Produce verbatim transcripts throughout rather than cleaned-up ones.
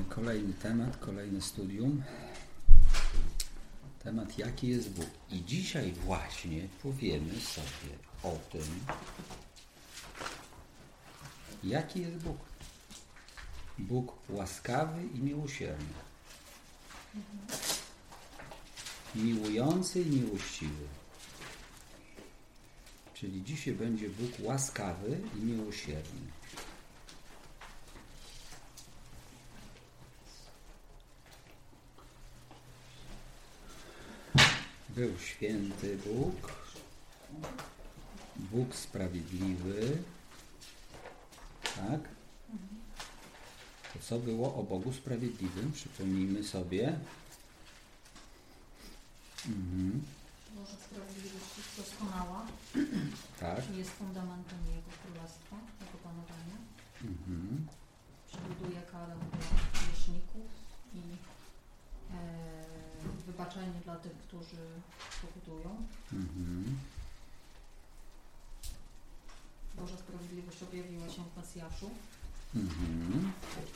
Kolejny temat, kolejne studium. Temat, jaki jest Bóg. I dzisiaj właśnie powiemy sobie o tym, jaki jest Bóg. Bóg łaskawy i miłosierny. Miłujący i miłościwy. Czyli dzisiaj będzie Bóg łaskawy i miłosierny. Był święty Bóg, Bóg sprawiedliwy, tak? To co było o Bogu sprawiedliwym? Przypomnijmy sobie. Mhm. Boża sprawiedliwość jest doskonała. Tak. Jest fundamentem Jego królestwa, Jego panowania. Mhm. Przewiduje karę dla grzeszników i e, wybaczenie dla tych, którzy pokutują. Mhm. Boża sprawiedliwość objawiła się w Mesjaszu. Mhm.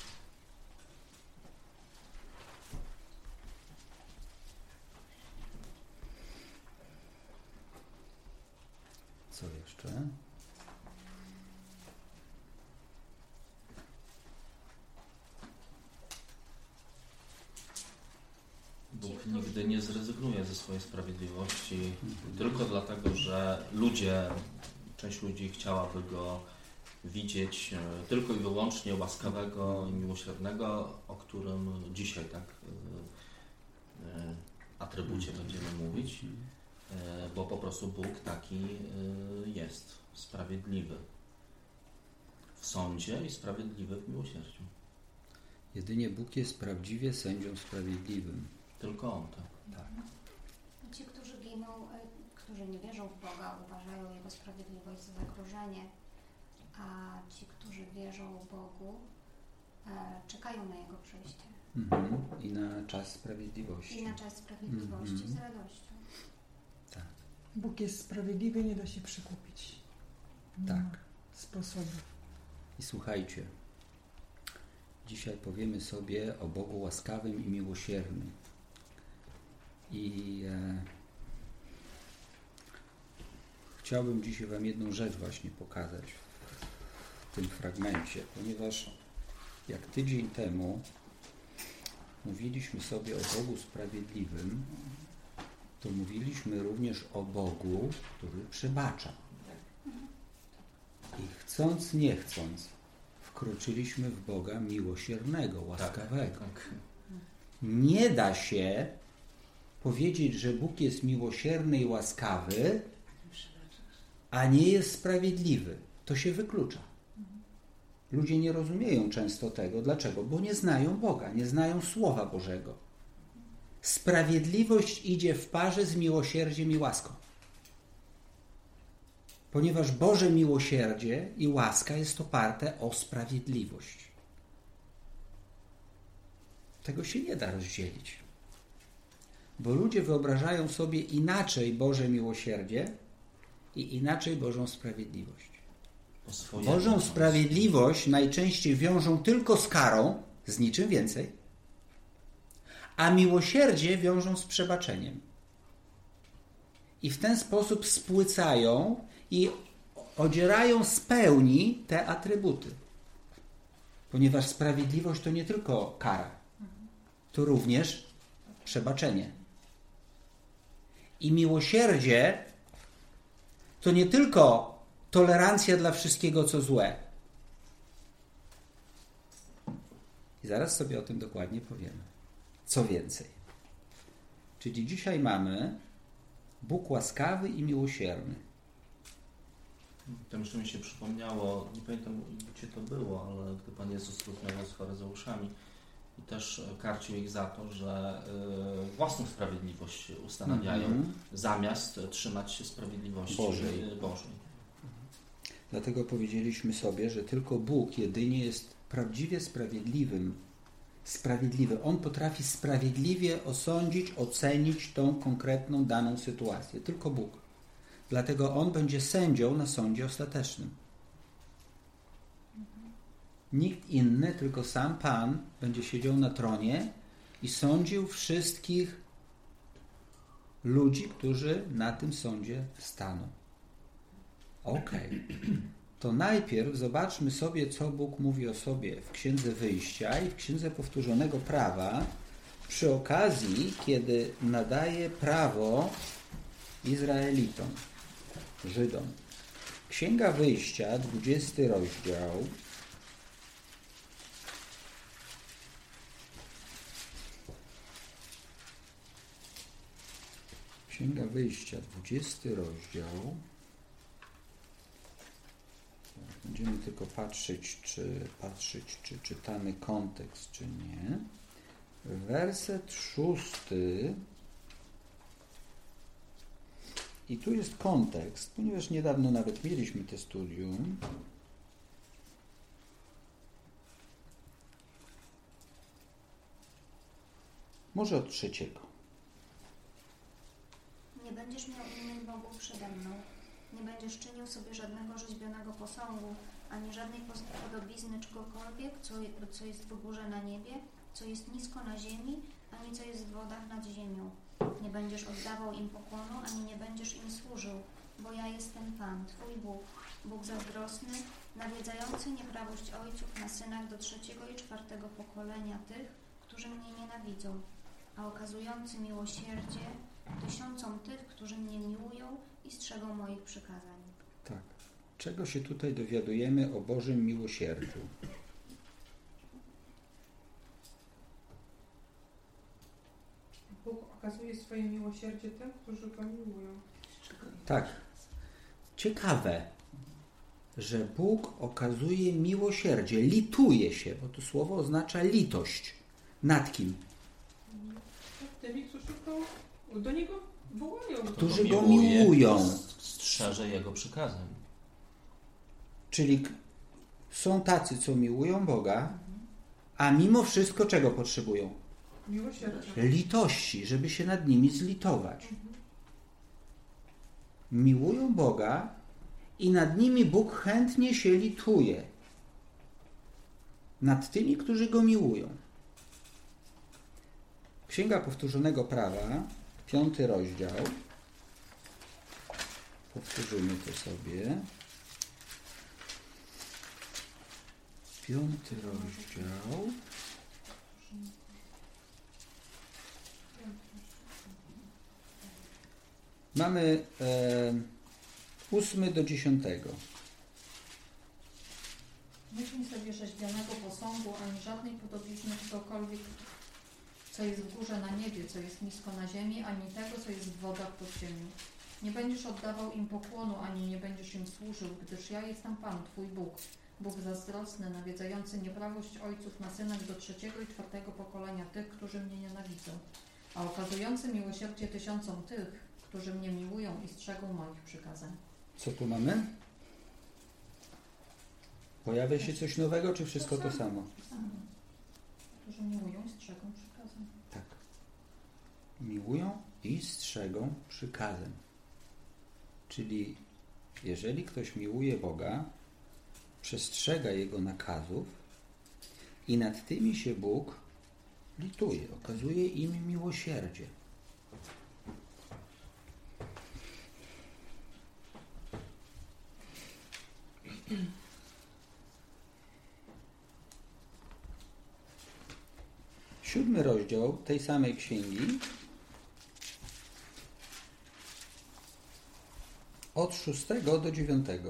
Co jeszcze? Bóg nigdy nie zrezygnuje ze swojej sprawiedliwości, tylko dlatego, że ludzie, część ludzi chciałaby Go widzieć tylko i wyłącznie łaskawego i miłosiernego, o którym dzisiaj tak atrybucie będziemy mówić, bo po prostu Bóg taki jest, sprawiedliwy w sądzie i sprawiedliwy w miłosierdziu. Jedynie Bóg jest prawdziwie sędzią sprawiedliwym. Tylko On, tak. tak. Ci, którzy giną, którzy nie wierzą w Boga, uważają Jego sprawiedliwość za zagrożenie, a ci, którzy wierzą w Bogu, czekają na Jego przyjście. Mhm. I na czas sprawiedliwości. I na czas sprawiedliwości Mhm. z radością. Tak. Bóg jest sprawiedliwy, nie da się przekupić. Nie Tak. ma sposobu. I słuchajcie, dzisiaj powiemy sobie o Bogu łaskawym i miłosiernym. I e, chciałbym dzisiaj Wam jedną rzecz właśnie pokazać w tym fragmencie, ponieważ jak tydzień temu mówiliśmy sobie o Bogu sprawiedliwym, to mówiliśmy również o Bogu, który przebacza. I chcąc, nie chcąc, wkroczyliśmy w Boga miłosiernego, łaskawego. Tak, tak. Nie da się powiedzieć, że Bóg jest miłosierny i łaskawy, a nie jest sprawiedliwy. To się wyklucza. Ludzie nie rozumieją często tego. Dlaczego? Bo nie znają Boga, nie znają Słowa Bożego. Sprawiedliwość idzie w parze z miłosierdziem i łaską. Ponieważ Boże miłosierdzie i łaska jest oparte o sprawiedliwość. Tego się nie da rozdzielić. Bo ludzie wyobrażają sobie inaczej Boże miłosierdzie i inaczej Bożą sprawiedliwość. Bożą sprawiedliwość najczęściej wiążą tylko z karą, z niczym więcej, a miłosierdzie wiążą z przebaczeniem. I w ten sposób spłycają i odzierają z pełni te atrybuty. Ponieważ sprawiedliwość to nie tylko kara, to również przebaczenie. I miłosierdzie to nie tylko tolerancja dla wszystkiego, co złe. I zaraz sobie o tym dokładnie powiemy. Co więcej. Czyli dzisiaj mamy Bóg łaskawy i miłosierny. Tam jeszcze mi się przypomniało, nie pamiętam gdzie to było, ale gdy Pan Jezus rozmawiał z faryzeuszami i też karcił ich za to, że y, własną sprawiedliwość ustanawiają, mm-hmm. zamiast trzymać się sprawiedliwości Bożej. Bożej. Dlatego powiedzieliśmy sobie, że tylko Bóg jedynie jest prawdziwie sprawiedliwym. Sprawiedliwy. On potrafi sprawiedliwie osądzić, ocenić tą konkretną, daną sytuację. Tylko Bóg. Dlatego On będzie sędzią na sądzie ostatecznym. Nikt inny, tylko sam Pan będzie siedział na tronie i sądził wszystkich ludzi, którzy na tym sądzie staną. Okej. Okay. To najpierw zobaczmy sobie, co Bóg mówi o sobie w Księdze Wyjścia i w Księdze Powtórzonego Prawa, przy okazji, kiedy nadaje prawo Izraelitom, Żydom. Księga Wyjścia, dwudziesty rozdział. Księga Wyjścia, dwudziesty rozdział. Będziemy tylko patrzeć, czy patrzeć, czy czytamy kontekst, czy nie. Werset szósty. I tu jest kontekst, ponieważ niedawno nawet mieliśmy te studium. Może od trzeciego. Nie będziesz miał innych bogów przede mną. Nie będziesz czynił sobie żadnego rzeźbionego posągu, ani żadnej podobizny czegokolwiek, co, co jest w górze na niebie, co jest nisko na ziemi, ani co jest w wodach nad ziemią. Nie będziesz oddawał im pokłonu, ani nie będziesz im służył, bo ja jestem Pan, Twój Bóg, Bóg zazdrosny, nawiedzający nieprawość ojców na synach do trzeciego i czwartego pokolenia tych, którzy mnie nienawidzą, a okazujący miłosierdzie tysiącom tych, którzy mnie miłują i strzegą moich przykazań. Tak. Czego się tutaj dowiadujemy o Bożym miłosierdziu? Bóg okazuje swoje miłosierdzie tym, którzy Go miłują. Tak. Ciekawe, że Bóg okazuje miłosierdzie, lituje się, bo to słowo oznacza litość. Nad kim? Nad tymi, którzy go, do Niego wołają. Którzy Go miłują. Strzeże Jego przykazań. Czyli są tacy, co miłują Boga, a mimo wszystko czego potrzebują? Miłosierdzia. Litości, żeby się nad nimi zlitować. Miłują Boga i nad nimi Bóg chętnie się lituje. Nad tymi, którzy Go miłują. Księga Powtórzonego Prawa, piąty rozdział. Powtórzymy to sobie. Piąty rozdział. Mamy e, ósmy do dziesiątego. Nie czyń sobie rzeźbionego posągu, ani żadnej podobizny czegokolwiek, co jest w górze na niebie, co jest nisko na ziemi, ani tego, co jest w wodach pod ziemią. Nie będziesz oddawał im pokłonu, ani nie będziesz im służył, gdyż ja jestem Pan, Twój Bóg, Bóg zazdrosny, nawiedzający nieprawość ojców na synach do trzeciego i czwartego pokolenia tych, którzy mnie nienawidzą, a okazujący miłosierdzie tysiącom tych, którzy mnie miłują i strzegą moich przykazań. Co tu mamy? Pojawia się coś nowego, czy wszystko to samo? Którzy miłują i strzegą przykazań. Tak. Miłują i strzegą przykazań. Czyli jeżeli ktoś miłuje Boga, przestrzega Jego nakazów i nad tymi się Bóg lituje, okazuje im miłosierdzie. Siódmy rozdział tej samej księgi, od szóstego do dziewiątego.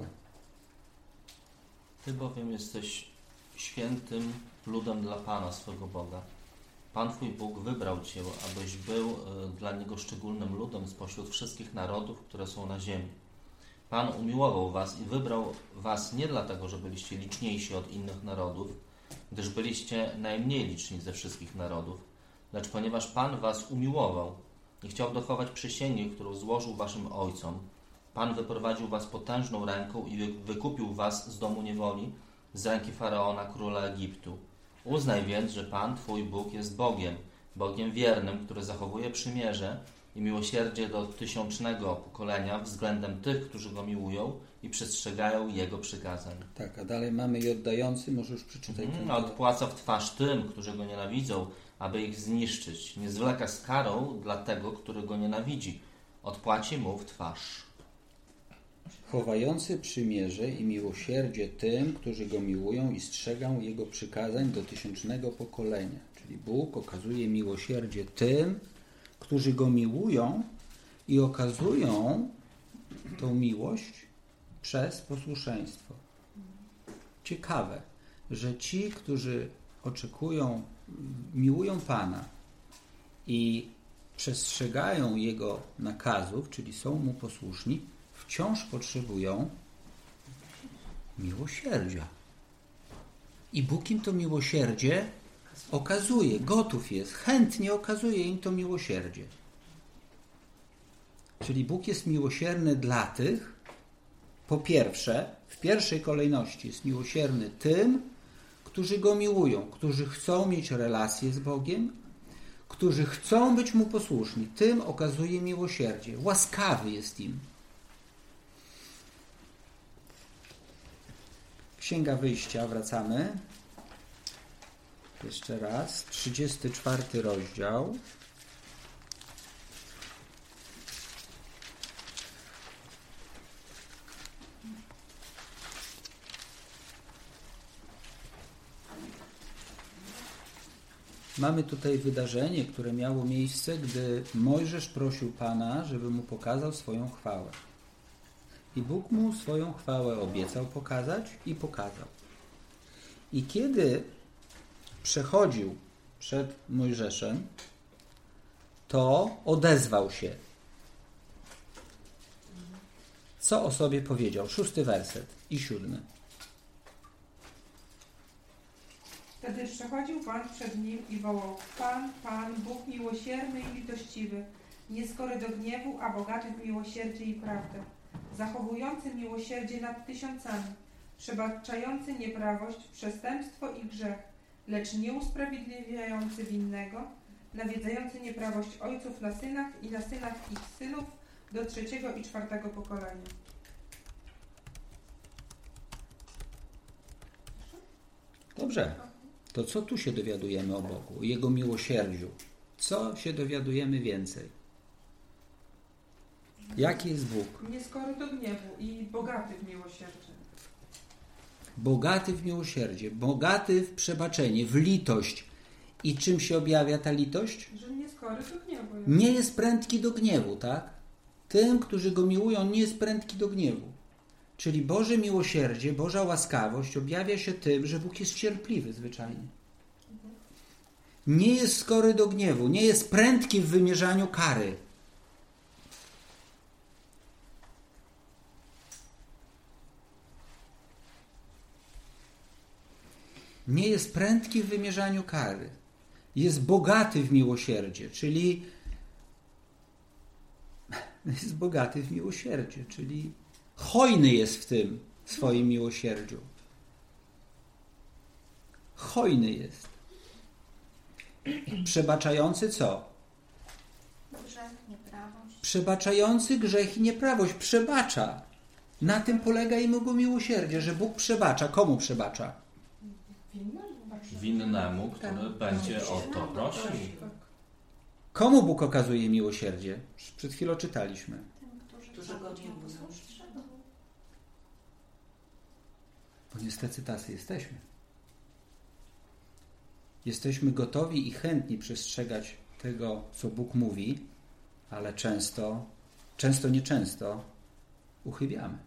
Ty bowiem jesteś świętym ludem dla Pana, swego Boga. Pan Twój Bóg wybrał Cię, abyś był dla Niego szczególnym ludem spośród wszystkich narodów, które są na ziemi. Pan umiłował Was i wybrał Was nie dlatego, że byliście liczniejsi od innych narodów, gdyż byliście najmniej liczni ze wszystkich narodów, lecz ponieważ Pan Was umiłował i chciał dochować przysięgi, którą złożył Waszym ojcom, Pan wyprowadził Was potężną ręką i wykupił Was z domu niewoli, z ręki Faraona, króla Egiptu. Uznaj więc, że Pan, Twój Bóg, jest Bogiem, Bogiem wiernym, który zachowuje przymierze i miłosierdzie do tysiącznego pokolenia względem tych, którzy Go miłują i przestrzegają Jego przykazań. Tak, a dalej mamy i oddający, może już przeczytaj. Mhm, ten... a odpłaca w twarz tym, którzy Go nienawidzą, aby ich zniszczyć. Nie zwleka z karą dla tego, który Go nienawidzi. Odpłaci mu w twarz. Chowający przymierze i miłosierdzie tym, którzy Go miłują i strzegą Jego przykazań do tysiącznego pokolenia. Czyli Bóg okazuje miłosierdzie tym, którzy Go miłują i okazują tą miłość przez posłuszeństwo. Ciekawe, że ci, którzy oczekują, miłują Pana i przestrzegają Jego nakazów, czyli są Mu posłuszni, wciąż potrzebują miłosierdzia. I Bóg im to miłosierdzie okazuje, gotów jest, chętnie okazuje im to miłosierdzie. Czyli Bóg jest miłosierny dla tych, po pierwsze, w pierwszej kolejności jest miłosierny tym, którzy Go miłują, którzy chcą mieć relację z Bogiem, którzy chcą być Mu posłuszni. Tym okazuje miłosierdzie. Łaskawy jest im. Księga Wyjścia, wracamy. Jeszcze raz. trzydziesty czwarty rozdział. Mamy tutaj wydarzenie, które miało miejsce, gdy Mojżesz prosił Pana, żeby mu pokazał swoją chwałę. I Bóg mu swoją chwałę obiecał pokazać i pokazał. I kiedy przechodził przed Mojżeszem, to odezwał się. Co o sobie powiedział? Szósty werset i siódmy. Wtedy przechodził Pan przed nim i wołał: Pan, Pan, Bóg miłosierny i litościwy, nieskory do gniewu, a bogaty w miłosierdzie i prawdę, zachowujący miłosierdzie nad tysiącami, przebaczający nieprawość, przestępstwo i grzech, lecz nie usprawiedliwiający winnego, nawiedzający nieprawość ojców na synach i na synach ich synów do trzeciego i czwartego pokolenia. Dobrze. To co tu się dowiadujemy o Bogu, o Jego miłosierdziu? Co się dowiadujemy więcej? Jaki jest Bóg? Nieskory do gniewu i bogaty w miłosierdzie. Bogaty w miłosierdzie, bogaty w przebaczenie, w litość. I czym się objawia ta litość? Że nieskory do gniewu. Jest. Nie jest prędki do gniewu, tak? Tym, którzy Go miłują, nie jest prędki do gniewu. Czyli Boże miłosierdzie, Boża łaskawość objawia się tym, że Bóg jest cierpliwy zwyczajnie. Nie jest skory do gniewu, nie jest prędki w wymierzaniu kary. Nie jest prędki w wymierzaniu kary. Jest bogaty w miłosierdzie, czyli jest bogaty w miłosierdzie, czyli hojny jest w tym swoim miłosierdziu. Hojny jest. Przebaczający co? Grzech, nieprawość. Przebaczający grzech i nieprawość. Przebacza. Na tym polega Jego miłosierdzie, że Bóg przebacza. Komu przebacza? Winnemu, który Tak. będzie o to prosił. Komu Bóg okazuje miłosierdzie? Przed chwilą czytaliśmy. Tym, którzy, Którzy chcą go być mu miłują. posłuszni. Bo niestety tacy jesteśmy. Jesteśmy gotowi i chętni przestrzegać tego, co Bóg mówi, ale często, często nieczęsto uchybiamy.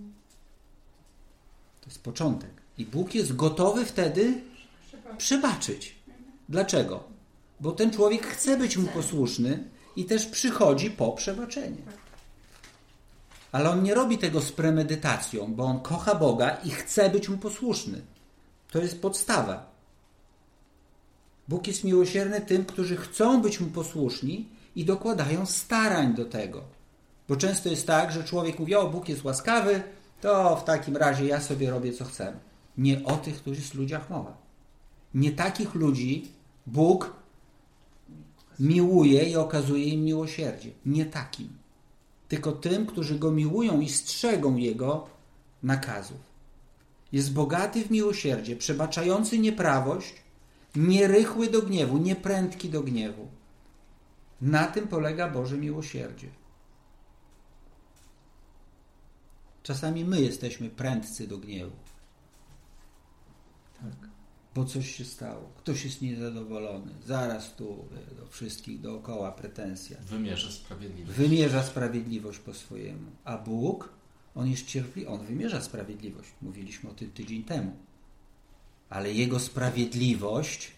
To jest początek. I Bóg jest gotowy wtedy przebaczyć. Dlaczego? Bo ten człowiek chce być Mu posłuszny i też przychodzi po przebaczenie. Ale on nie robi tego z premedytacją, bo on kocha Boga i chce być Mu posłuszny. To jest podstawa. Bóg jest miłosierny tym, którzy chcą być Mu posłuszni i dokładają starań do tego. Bo często jest tak, że człowiek mówi: o, Bóg jest łaskawy, to w takim razie ja sobie robię co chcę. Nie o tych, którzy jest w ludziach mowa. Nie takich ludzi Bóg miłuje i okazuje im miłosierdzie. Nie takim. Tylko tym, którzy Go miłują i strzegą Jego nakazów. Jest bogaty w miłosierdzie, przebaczający nieprawość, nierychły do gniewu, nieprędki do gniewu. Na tym polega Boże miłosierdzie. Czasami my jesteśmy prędcy do gniewu. Tak. Bo coś się stało. Ktoś jest niezadowolony. Zaraz tu do wszystkich dookoła pretensja. Wymierza sprawiedliwość. Wymierza sprawiedliwość po swojemu. A Bóg, On jest cierpliwy. On wymierza sprawiedliwość. Mówiliśmy o tym tydzień temu. Ale Jego sprawiedliwość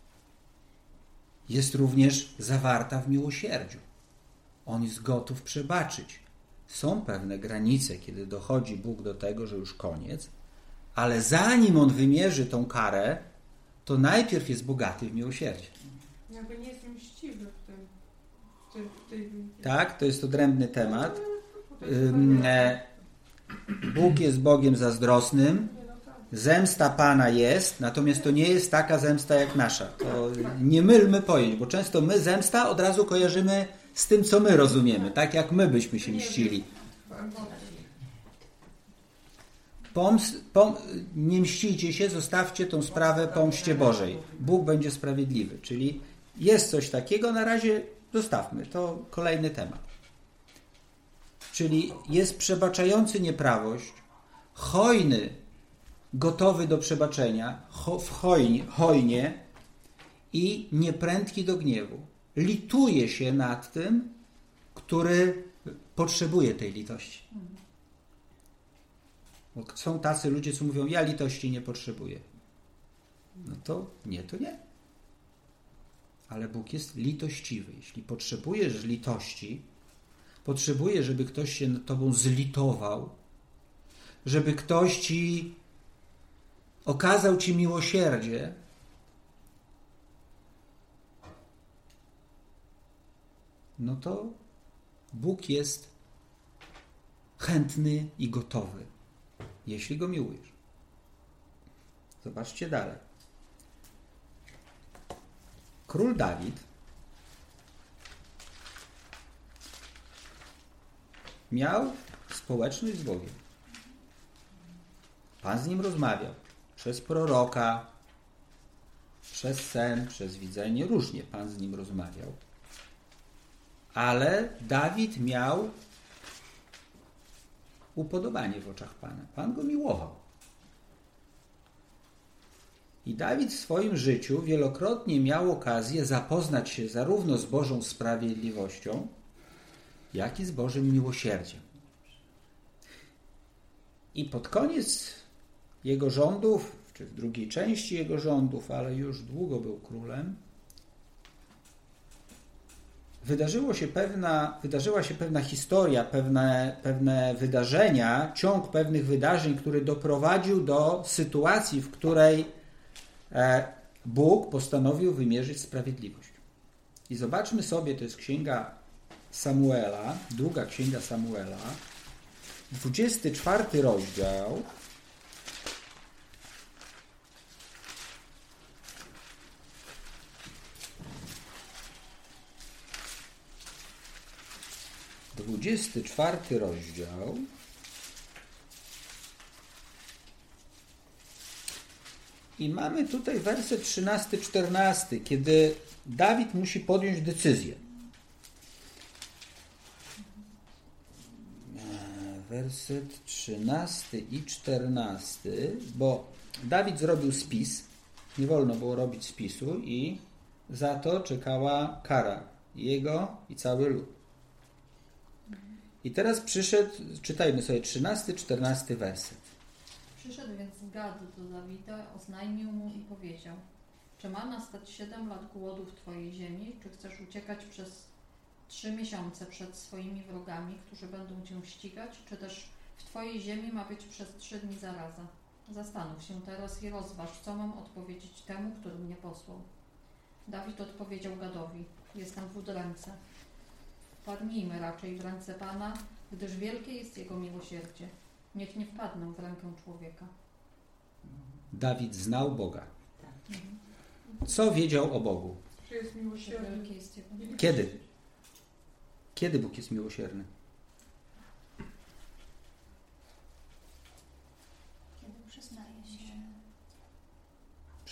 jest również zawarta w miłosierdziu. On jest gotów przebaczyć. Są pewne granice, kiedy dochodzi Bóg do tego, że już koniec, ale zanim On wymierzy tą karę, to najpierw jest bogaty w miłosierdzie. Jakby nie jest mściwy w tym. W tym, w tym. Tak, to jest odrębny temat. Ym, e, Bóg jest Bogiem zazdrosnym. Zemsta Pana jest, natomiast to nie jest taka zemsta jak nasza. To nie mylmy pojęć, bo często my zemsta od razu kojarzymy z tym, co my rozumiemy, tak jak my byśmy się mścili. Poms, pom, nie mścicie się, zostawcie tą sprawę pomście Bożej. Bóg będzie sprawiedliwy, czyli jest coś takiego, na razie zostawmy, to kolejny temat. Czyli jest przebaczający nieprawość, hojny, gotowy do przebaczenia, ho, w hojnie, hojnie i nieprędki do gniewu. Lituje się nad tym, który potrzebuje tej litości. Bo są tacy ludzie, co mówią, ja litości nie potrzebuję. No to nie, to nie. Ale Bóg jest litościwy. Jeśli potrzebujesz litości, potrzebujesz, żeby ktoś się nad tobą zlitował, żeby ktoś ci okazał ci miłosierdzie, no to Bóg jest chętny i gotowy, jeśli Go miłujesz. Zobaczcie dalej. Król Dawid miał społeczność z Bogiem. Pan z nim rozmawiał. Przez proroka, przez sen, przez widzenie, różnie Pan z nim rozmawiał. Ale Dawid miał upodobanie w oczach Pana. Pan go miłował. I Dawid w swoim życiu wielokrotnie miał okazję zapoznać się zarówno z Bożą sprawiedliwością, jak i z Bożym miłosierdziem. I pod koniec jego rządów, czy w drugiej części jego rządów, ale już długo był królem, wydarzyło się pewna, wydarzyła się pewna historia, pewne, pewne wydarzenia, ciąg pewnych wydarzeń, który doprowadził do sytuacji, w której Bóg postanowił wymierzyć sprawiedliwość. I zobaczmy sobie, to jest księga Samuela, druga księga Samuela, dwudziesty czwarty rozdział. Dwudziesty czwarty rozdział. I mamy tutaj werset trzynasty czternasty, kiedy Dawid musi podjąć decyzję. Werset trzynasty i czternasty, bo Dawid zrobił spis, nie wolno było robić spisu i za to czekała kara jego i cały lud. I teraz przyszedł, czytajmy sobie trzynasty czternasty werset. Przyszedł więc Gad do Dawida, oznajmił mu i powiedział: czy ma nastać siedem lat głodu w twojej ziemi, czy chcesz uciekać przez trzy miesiące przed swoimi wrogami, którzy będą cię ścigać, czy też w twojej ziemi ma być przez trzy dni zaraza? Zastanów się teraz i rozważ, co mam odpowiedzieć temu, który mnie posłał. Dawid odpowiedział Gadowi: jestem w udręce. Wpadnijmy raczej w ręce Pana, gdyż wielkie jest Jego miłosierdzie. Niech nie wpadną w rękę człowieka. Dawid znał Boga. Co wiedział o Bogu? Że jest miłosierny. Wielkie jest Jego miłosierdzie. Kiedy? Kiedy Bóg jest miłosierny?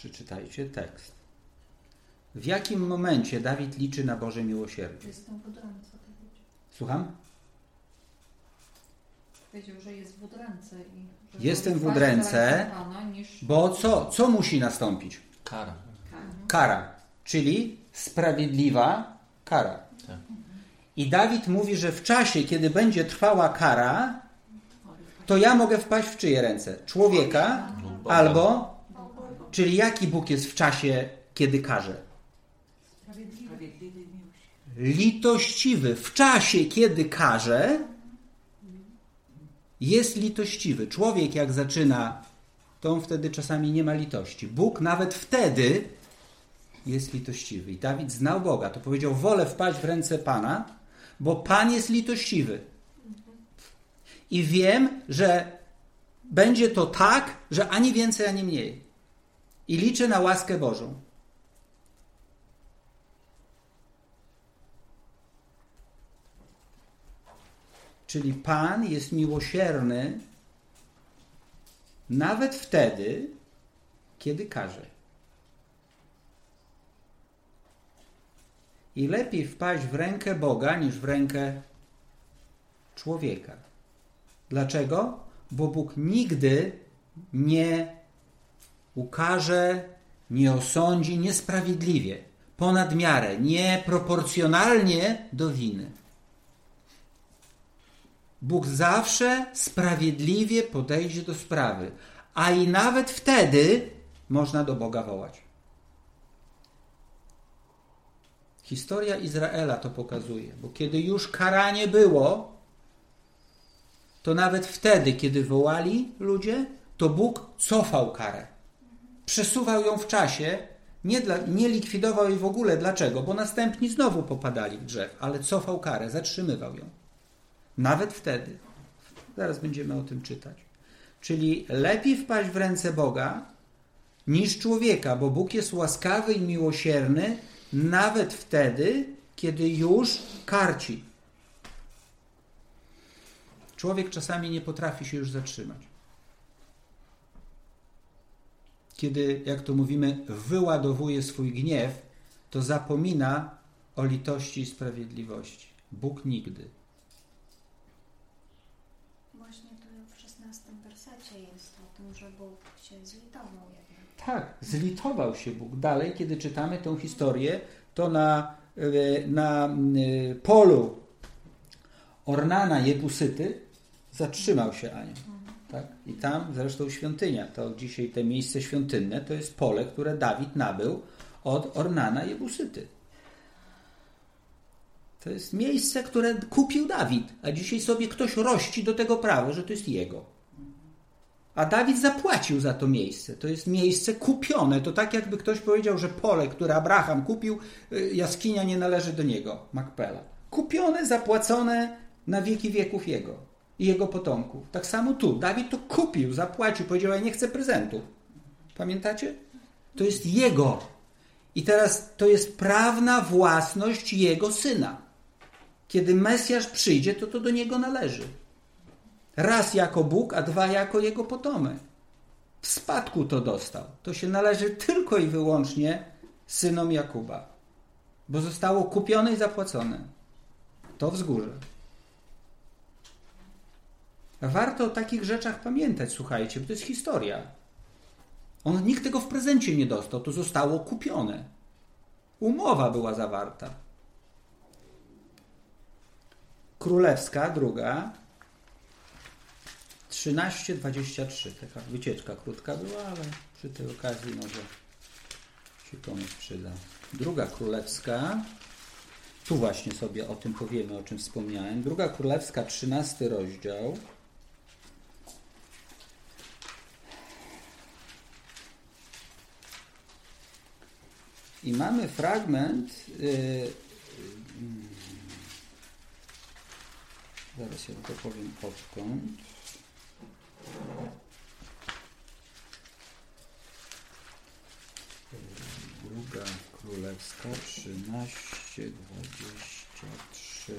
Przeczytajcie tekst. W jakim momencie Dawid liczy na Boże miłosierdzie? Jestem w udręce. Słucham? Powiedział, że jest w udręce. I że Jestem w wpaść udręce, za Pana, niż... bo co, co musi nastąpić? Kara. Kara, czyli sprawiedliwa kara. Tak. I Dawid mówi, że w czasie, kiedy będzie trwała kara, to ja mogę wpaść w czyje ręce? Człowieka albo... Czyli jaki Bóg jest w czasie, kiedy karze? Litościwy. W czasie, kiedy karze, jest litościwy. Człowiek jak zaczyna, to on wtedy czasami nie ma litości. Bóg nawet wtedy jest litościwy. I Dawid znał Boga. To powiedział, wolę wpaść w ręce Pana, bo Pan jest litościwy. I wiem, że będzie to tak, że ani więcej, ani mniej. I liczę na łaskę Bożą. Czyli Pan jest miłosierny nawet wtedy, kiedy karze. I lepiej wpaść w rękę Boga niż w rękę człowieka. Dlaczego? Bo Bóg nigdy nie ukarze, nie osądzi niesprawiedliwie, ponad miarę, nieproporcjonalnie do winy. Bóg zawsze sprawiedliwie podejdzie do sprawy, a i nawet wtedy można do Boga wołać. Historia Izraela to pokazuje, bo kiedy już karanie było, to nawet wtedy, kiedy wołali ludzie, to Bóg cofał karę. Przesuwał ją w czasie, nie, dla, nie likwidował jej w ogóle. Dlaczego? Bo następni znowu popadali w grzech, ale cofał karę, zatrzymywał ją. Nawet wtedy. Zaraz będziemy o tym czytać. Czyli lepiej wpaść w ręce Boga niż człowieka, bo Bóg jest łaskawy i miłosierny nawet wtedy, kiedy już karci. Człowiek czasami nie potrafi się już zatrzymać. Kiedy, jak to mówimy, wyładowuje swój gniew, to zapomina o litości i sprawiedliwości. Bóg nigdy. Właśnie tu w szesnastym wersecie jest o tym, że Bóg się zlitował jednak. Tak, zlitował się Bóg. Dalej, kiedy czytamy tę historię, to na, na polu Ornana Jebusyty zatrzymał się anioł. Tak? I tam zresztą świątynia, to dzisiaj te miejsce świątynne, to jest pole, które Dawid nabył od Ornana Jebusyty. To jest miejsce, które kupił Dawid, a dzisiaj sobie ktoś rości do tego prawo, że to jest jego. A Dawid zapłacił za to miejsce. To jest miejsce kupione. To tak jakby ktoś powiedział, że pole, które Abraham kupił, jaskinia nie należy do niego, Makpela. Kupione, zapłacone na wieki wieków jego i jego potomków. Tak samo tu. Dawid to kupił, zapłacił, powiedział, ja nie chcę prezentu. Pamiętacie? To jest jego. I teraz to jest prawna własność jego syna. Kiedy Mesjasz przyjdzie, to to do niego należy. Raz jako Bóg, a dwa jako jego potomek. W spadku to dostał. To się należy tylko i wyłącznie synom Jakuba. Bo zostało kupione i zapłacone. To wzgórze. Warto o takich rzeczach pamiętać, słuchajcie, bo to jest historia. On, nikt tego w prezencie nie dostał, to zostało kupione. Umowa była zawarta. Królewska, druga, trzynaście dwadzieścia trzy. Taka wycieczka krótka była, ale przy tej okazji może się komuś przyda. Druga Królewska, tu właśnie sobie o tym powiemy, o czym wspomniałem. Druga Królewska, trzynasty rozdział. I mamy fragment, yy, zaraz ja to powiem odkąd. Druga Królewska, trzynaście dwadzieścia trzy.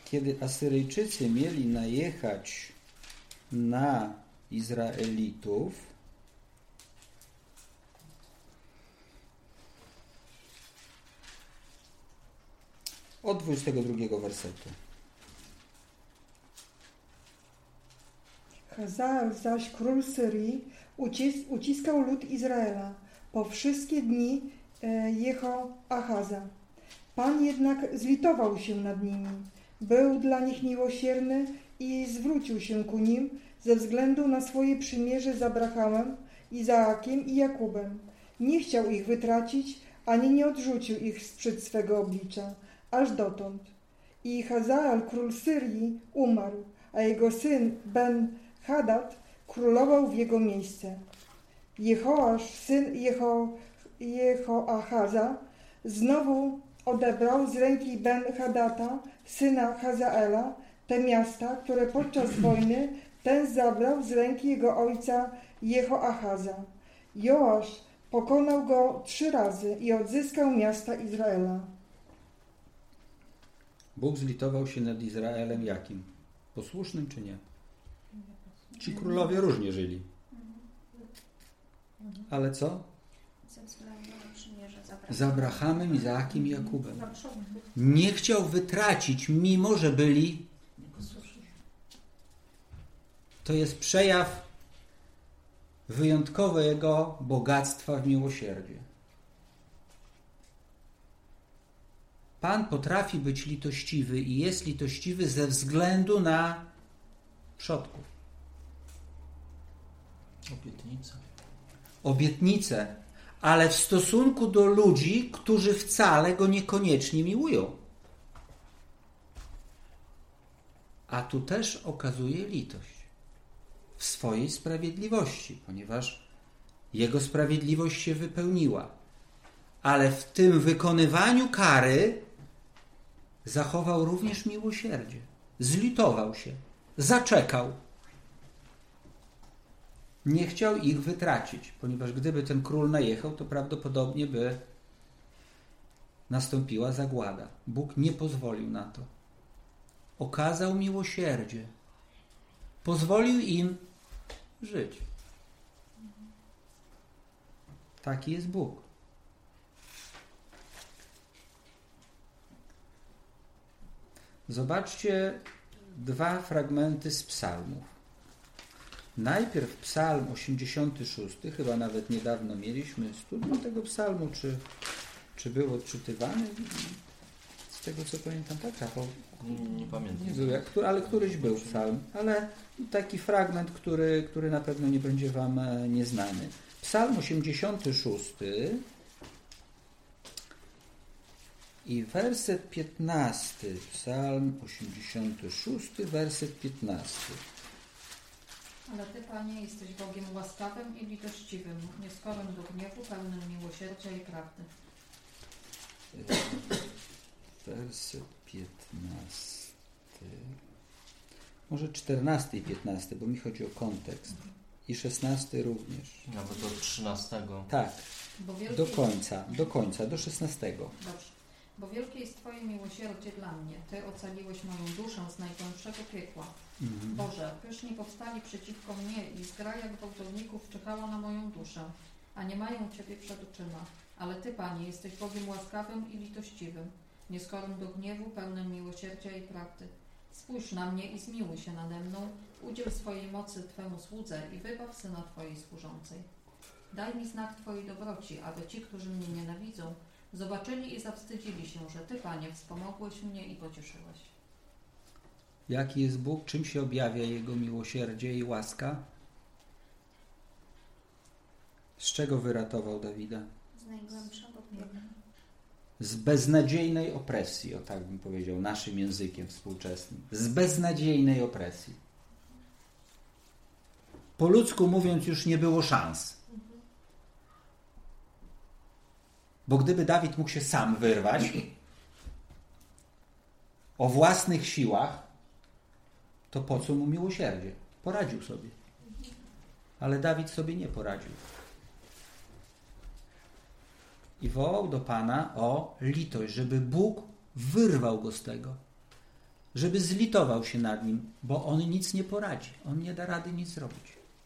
kiedy Asyryjczycy mieli najechać na Izraelitów, od dwudziestego drugiego wersetu. Hazael zaś król Syrii ucis uciskał lud Izraela po wszystkie dni e, Jehoachaza. Pan jednak zlitował się nad nimi, był dla nich miłosierny i zwrócił się ku nim ze względu na swoje przymierze z Abrahamem, Izaakiem i Jakubem. Nie chciał ich wytracić, ani nie odrzucił ich sprzed swego oblicza, aż dotąd. I Hazael, król Syrii, umarł, a jego syn Ben-Hadad królował w jego miejsce. Jehoasz, syn Jeho, Jehoachaza, znowu odebrał z ręki Ben-Hadata, syna Hazaela, te miasta, które podczas wojny ten zabrał z ręki jego ojca Jehoachaza. Joasz pokonał go trzy razy i odzyskał miasta Izraela. Bóg zlitował się nad Izraelem jakim? Posłusznym czy nie? Ci królowie różnie żyli. Ale co? Ze względu na przymierze z Abrahamem. Z Abrahamem, Izaakiem i Jakubem. Nie chciał wytracić, mimo że byli. To jest przejaw wyjątkowego bogactwa w miłosierdzie. Pan potrafi być litościwy i jest litościwy ze względu na przodków. Obietnica. Obietnice, ale w stosunku do ludzi, którzy wcale go niekoniecznie miłują. A tu też okazuje litość w swojej sprawiedliwości, ponieważ jego sprawiedliwość się wypełniła. Ale w tym wykonywaniu kary zachował również miłosierdzie. Zlitował się, zaczekał. Nie chciał ich wytracić, ponieważ gdyby ten król najechał, to prawdopodobnie by nastąpiła zagłada. Bóg nie pozwolił na to. Okazał miłosierdzie. Pozwolił im żyć. Taki jest Bóg. Zobaczcie dwa fragmenty z psalmów. Najpierw psalm osiemdziesiąty szósty, chyba nawet niedawno mieliśmy studium tego psalmu, czy, czy był odczytywany? Z tego co pamiętam, tak? tak Nie, nie pamiętam. Nie był, jak, ale któryś był psalm, ale taki fragment, który, który na pewno nie będzie wam nieznany. Psalm osiemdziesiąty szósty i werset piętnasty. Psalm osiemdziesiąty szósty, werset piętnasty. Ale Ty, Panie, jesteś Bogiem łaskawym i litościwym, nieskorym do gniewu, pełnym miłosierdzia i prawdy. Werset piętnasty. Może czternasty i piętnasty, bo mi chodzi o kontekst. I szesnasty również. Nawet do trzynastego. Tak, Bo wielkie do końca, do końca, do szesnastego. Dobrze. Bo wielkie jest Twoje miłosierdzie dla mnie. Ty ocaliłeś moją duszę z najgłębszego piekła. Mhm. Boże, pyszni powstali przeciwko mnie i zgraja gwałtowników czekała na moją duszę, a nie mają Ciebie przed oczyma. Ale Ty, Panie, jesteś Bogiem łaskawym i litościwym, nieskorym do gniewu, pełnym miłosierdzia i prawdy. Spójrz na mnie i zmiłuj się nade mną, udziel swojej mocy Twemu słudze i wybaw syna Twojej służącej. Daj mi znak Twojej dobroci, aby ci, którzy mnie nienawidzą, zobaczyli i zawstydzili się, że Ty, Panie, wspomogłeś mnie i pocieszyłeś. Jaki jest Bóg? Czym się objawia Jego miłosierdzie i łaska? Z czego wyratował Dawida? Z najgłębszego piekła. Z beznadziejnej opresji, o tak bym powiedział, naszym językiem współczesnym. Z beznadziejnej opresji. Po ludzku mówiąc, już nie było szans. Bo gdyby Dawid mógł się sam wyrwać o własnych siłach, to po co mu miłosierdzie? Poradził sobie. Ale Dawid sobie nie poradził. I wołał do Pana o litość, żeby Bóg wyrwał go z tego. żeby zlitował się nad nim, bo on nic nie poradzi. On nie da rady nic zrobić.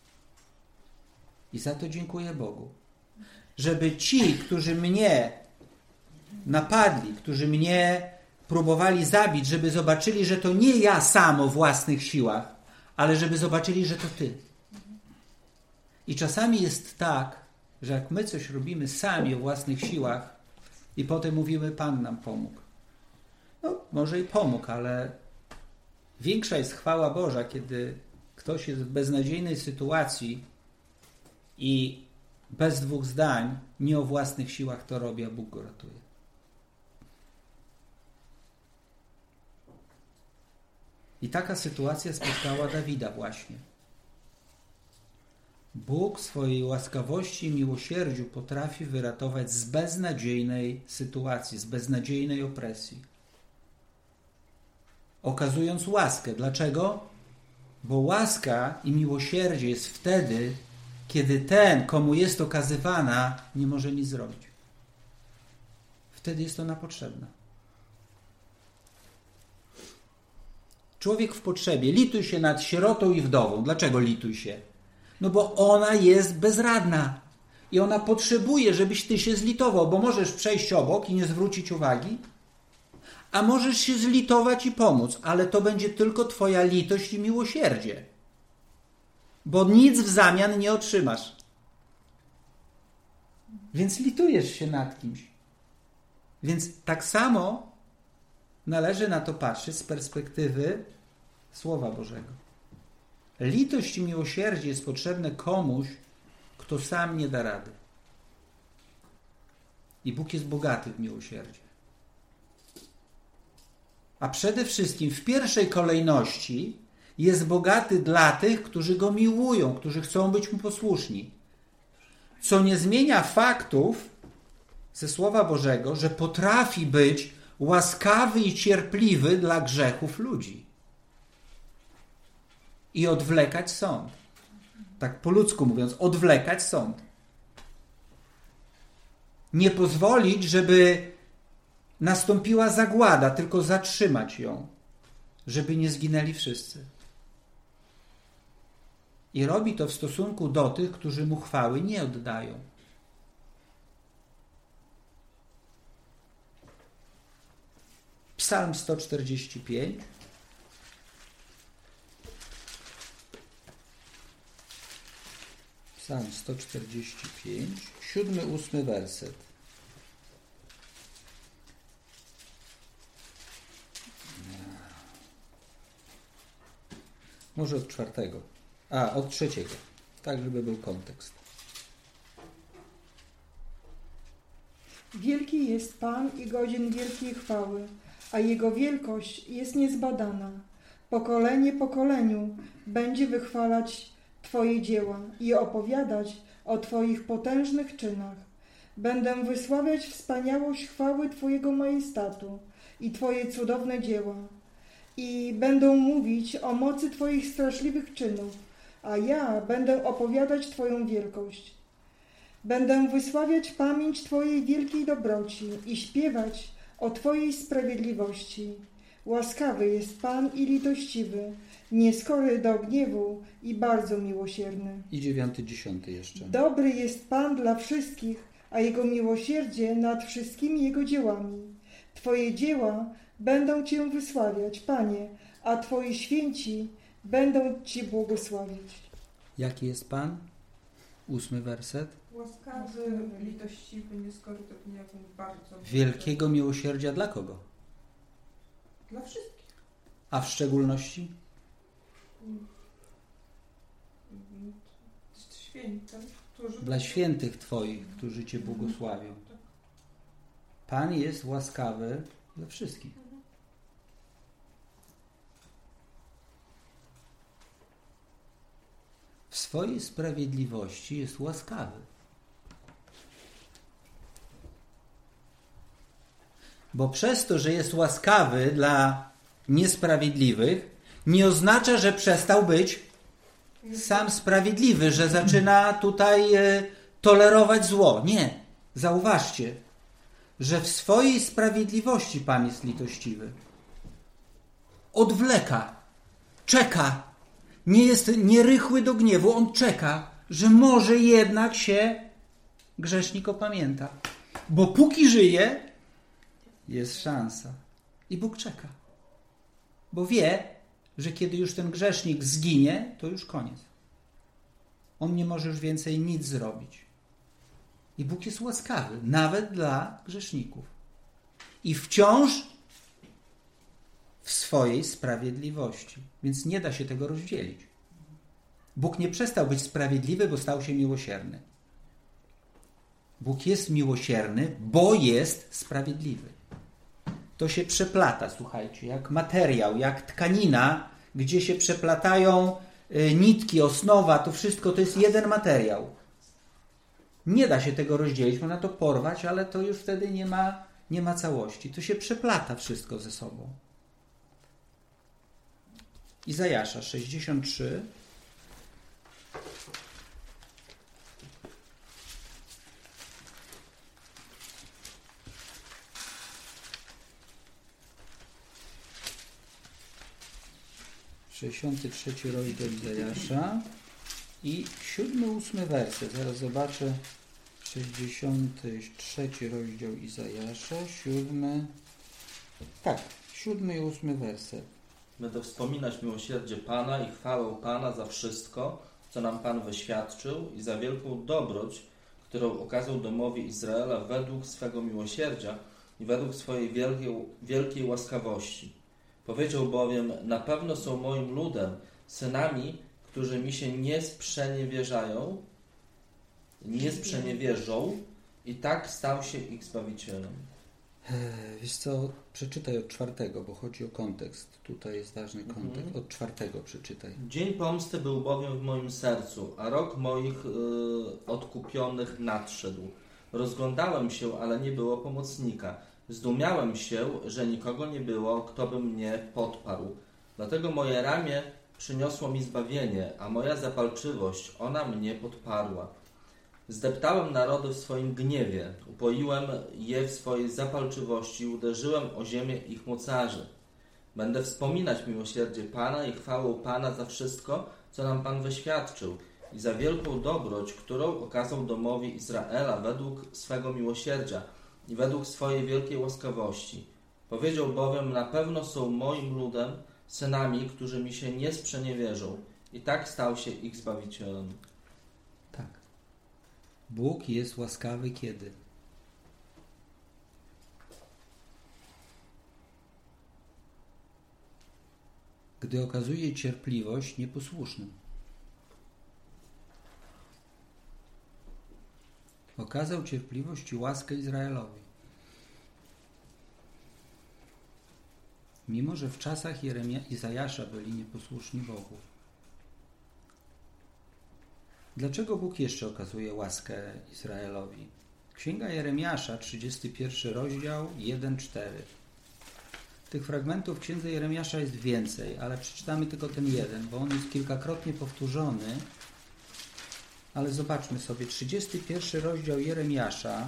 I za to dziękuję Bogu. Żeby ci, którzy mnie napadli, którzy mnie próbowali zabić, żeby zobaczyli, że to nie ja sam o własnych siłach, ale żeby zobaczyli, że to Ty. I czasami jest tak, że jak my coś robimy sami o własnych siłach i potem mówimy, Pan nam pomógł. No, może i pomógł, ale większa jest chwała Boża, kiedy ktoś jest w beznadziejnej sytuacji i bez dwóch zdań nie o własnych siłach to robi, a Bóg go ratuje. I taka sytuacja spotkała Dawida właśnie. Bóg w swojej łaskawości i miłosierdziu potrafi wyratować z beznadziejnej sytuacji, z beznadziejnej opresji. Okazując łaskę. Dlaczego? Bo łaska i miłosierdzie jest wtedy, kiedy ten, komu jest okazywana, nie może nic zrobić. Wtedy jest ona potrzebna. Człowiek w potrzebie. Lituj się nad sierotą i wdową. Dlaczego lituj się? No bo ona jest bezradna. I ona potrzebuje, żebyś ty się zlitował, bo możesz przejść obok i nie zwrócić uwagi, a możesz się zlitować i pomóc, ale to będzie tylko twoja litość i miłosierdzie. Bo nic w zamian nie otrzymasz. Więc litujesz się nad kimś. Więc tak samo należy na to patrzeć z perspektywy Słowa Bożego. Litość i miłosierdzie jest potrzebne komuś, kto sam nie da rady. I Bóg jest bogaty w miłosierdzie. A przede wszystkim w pierwszej kolejności jest bogaty dla tych, którzy Go miłują, którzy chcą być Mu posłuszni. Co nie zmienia faktów ze Słowa Bożego, że potrafi być łaskawy i cierpliwy dla grzechów ludzi. I odwlekać sąd. Tak po ludzku mówiąc, odwlekać sąd. Nie pozwolić, żeby nastąpiła zagłada, tylko zatrzymać ją, żeby nie zginęli wszyscy. I robi to w stosunku do tych, którzy Mu chwały nie oddają. Psalm sto czterdzieści pięć. Psalm sto czterdzieści pięć, siódmy, ósmy werset. Może od czwartego. A, od trzeciego. Tak, żeby był kontekst. Wielki jest Pan i godzien wielkiej chwały, a Jego wielkość jest niezbadana. Pokolenie pokoleniu będzie wychwalać Twoje dzieła i opowiadać o Twoich potężnych czynach. Będę wysławiać wspaniałość chwały Twojego majestatu i Twoje cudowne dzieła. I będą mówić o mocy Twoich straszliwych czynów, a ja będę opowiadać Twoją wielkość. Będę wysławiać pamięć Twojej wielkiej dobroci i śpiewać o Twojej sprawiedliwości. Łaskawy jest Pan i litościwy, nieskory do gniewu i bardzo miłosierny. I dziewiąty, dziesiąty jeszcze. Dobry jest Pan dla wszystkich, a Jego miłosierdzie nad wszystkimi Jego dziełami. Twoje dzieła będą Cię wysławiać, Panie, a Twoi święci będą Ci błogosławić. Jaki jest Pan? Ósmy werset. Łaskawy, litościwy, nieskory do gniewu, bardzo. Wielkiego miłosierdzia dla kogo? Dla wszystkich. A w szczególności? Świętym, którzy... Dla świętych Twoich, którzy Cię błogosławią. Pan jest łaskawy dla wszystkich. W swojej sprawiedliwości jest łaskawy. Bo przez to, że jest łaskawy dla niesprawiedliwych, nie oznacza, że przestał być sam sprawiedliwy, że zaczyna tutaj e, tolerować zło. Nie. Zauważcie, że w swojej sprawiedliwości Pan jest litościwy. odwleka, czeka. Nie jest nierychły do gniewu, on czeka, że może jednak się grzesznik opamięta. Bo póki żyje, jest szansa. I Bóg czeka. Bo wie, że kiedy już ten grzesznik zginie, to już koniec. On nie może już więcej nic zrobić. I Bóg jest łaskawy, nawet dla grzeszników. I wciąż w swojej sprawiedliwości. Więc nie da się tego rozdzielić. Bóg nie przestał być sprawiedliwy, bo stał się miłosierny. Bóg jest miłosierny, bo jest sprawiedliwy. To się przeplata, słuchajcie, jak materiał, jak tkanina, gdzie się przeplatają nitki, osnowa, to wszystko to jest jeden materiał. Nie da się tego rozdzielić, można to porwać, ale to już wtedy nie ma, nie ma całości. To się przeplata wszystko ze sobą. Izajasza sześćdziesiąt trzy. sześćdziesiąty trzeci rozdział Izajasza i siódmy, ósmy werset. Zaraz zobaczę. sześćdziesiąty trzeci rozdział Izajasza, siódmy. Tak, siódmy i ósmy werset. Będę wspominać miłosierdzie Pana i chwałę Pana za wszystko, co nam Pan wyświadczył i za wielką dobroć, którą okazał domowi Izraela według swego miłosierdzia i według swojej wielkiej, wielkiej łaskawości. Powiedział bowiem, na pewno są moim ludem, synami, którzy mi się nie sprzeniewierzają, nie sprzeniewierzą i tak stał się ich Zbawicielem. Wiesz co, przeczytaj od czwartego, bo chodzi o kontekst. Tutaj jest ważny kontekst. Mhm. Od czwartego przeczytaj. Dzień pomsty był bowiem w moim sercu, a rok moich yy, odkupionych nadszedł. Rozglądałem się, ale nie było pomocnika. Zdumiałem się, że nikogo nie było, kto by mnie podparł. Dlatego moje ramię przyniosło mi zbawienie, a moja zapalczywość, ona mnie podparła. Zdeptałem narody w swoim gniewie, upoiłem je w swojej zapalczywości, uderzyłem o ziemię ich mocarzy. Będę wspominać miłosierdzie Pana i chwałę Pana za wszystko, co nam Pan wyświadczył i za wielką dobroć, którą okazał domowi Izraela według swego miłosierdzia i według swojej wielkiej łaskawości. Powiedział bowiem, na pewno są moim ludem, synami, którzy mi się nie sprzeniewierzą. I tak stał się ich Zbawicielem. Tak. Bóg jest łaskawy kiedy? Gdy okazuje cierpliwość nieposłusznym. Okazał cierpliwość i łaskę Izraelowi. Mimo że w czasach Jeremia, Izajasza byli nieposłuszni Bogu. Dlaczego Bóg jeszcze okazuje łaskę Izraelowi? Księga Jeremiasza, trzydziesty pierwszy rozdział, jeden cztery. Tych fragmentów w księdze Jeremiasza jest więcej, ale przeczytamy tylko ten jeden, bo on jest kilkakrotnie powtórzony. Ale zobaczmy sobie, trzydziesty pierwszy rozdział Jeremiasza.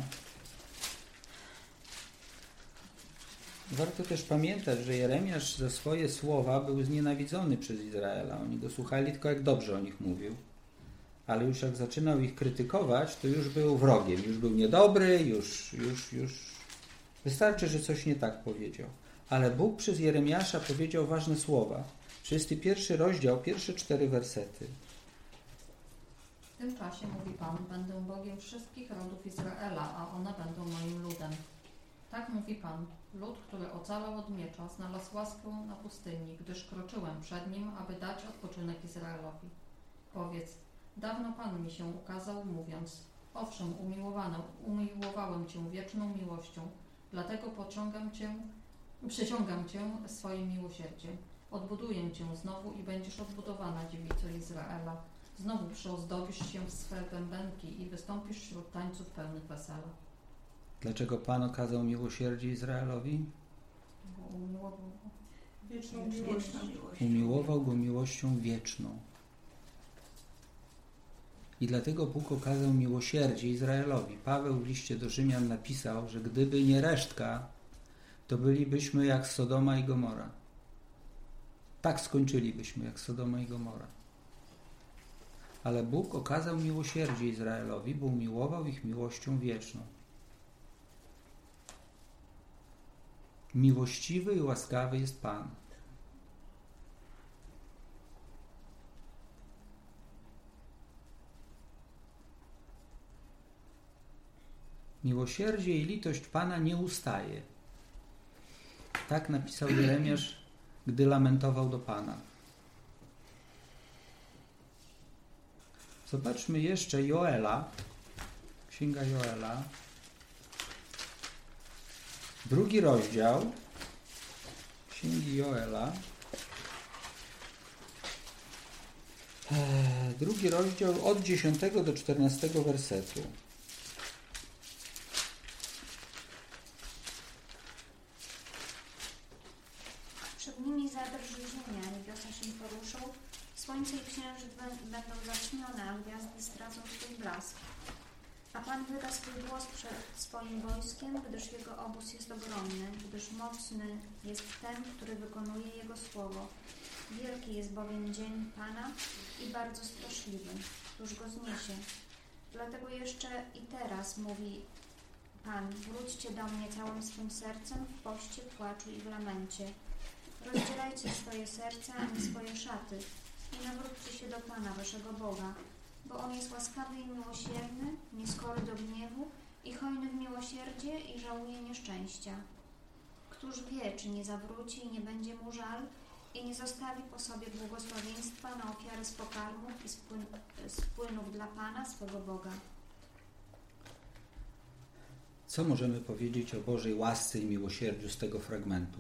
Warto też pamiętać, że Jeremiasz za swoje słowa był znienawidzony przez Izraela. Oni go słuchali tylko jak dobrze o nich mówił. Ale już jak zaczynał ich krytykować, to już był wrogiem, już był niedobry, już, już, już. Wystarczy, że coś nie tak powiedział. Ale Bóg przez Jeremiasza powiedział ważne słowa. trzydziesty pierwszy rozdział, pierwsze cztery wersety. W tym czasie, mówi Pan, będę Bogiem wszystkich rodów Izraela, a one będą moim ludem. Tak mówi Pan, lud, który ocalał od miecza, znalazł łaskę na pustyni, gdyż kroczyłem przed nim, aby dać odpoczynek Izraelowi. Powiedz, dawno Pan mi się ukazał, mówiąc, owszem, umiłowano, umiłowałem Cię wieczną miłością, dlatego pociągam Cię, przyciągam Cię swoim miłosierdziem. Odbuduję Cię znowu i będziesz odbudowana, dziewico Izraela. Znowu przyozdobisz się w swe bębenki i wystąpisz wśród tańców pełnych wesela. Dlaczego Pan okazał miłosierdzie Izraelowi? Bo umiłował go. Wieczną miłość. Umiłował go miłością wieczną. I dlatego Bóg okazał miłosierdzie Izraelowi. Paweł w liście do Rzymian napisał, że gdyby nie resztka, to bylibyśmy jak Sodoma i Gomora. Tak skończylibyśmy jak Sodoma i Gomora. Ale Bóg okazał miłosierdzie Izraelowi, bo umiłował ich miłością wieczną. Miłościwy i łaskawy jest Pan. Miłosierdzie i litość Pana nie ustaje. Tak napisał Jeremiasz, gdy lamentował do Pana. Zobaczmy jeszcze Joela, Księga Joela, drugi rozdział Księgi Joela, drugi rozdział od dziesiątego do czternastego wersetu. Przed nimi zadrży ziemia, niebiosa się poruszą, słońce i księżyc będą zaćmione, a gwiazdy stracą swój blask. A Pan wyda swój głos przed swoim wojskiem, gdyż Jego obóz jest ogromny, gdyż mocny jest ten, który wykonuje Jego słowo. Wielki jest bowiem dzień Pana i bardzo straszliwy, któż go zniesie. Dlatego jeszcze i teraz mówi Pan, wróćcie do mnie całym swym sercem w poście, płaczu i w lamencie. Rozdzielajcie swoje serca, a nie swoje szaty i nawróćcie się do Pana, waszego Boga, bo On jest łaskawy i miłosierny, nieskory do gniewu i hojny w miłosierdzie i żałuje nieszczęścia. Któż wie, czy nie zawróci i nie będzie mu żal i nie zostawi po sobie błogosławieństwa na ofiary z pokarmów i z, płyn, z płynów dla Pana, swego Boga. Co możemy powiedzieć o Bożej łasce i miłosierdziu z tego fragmentu?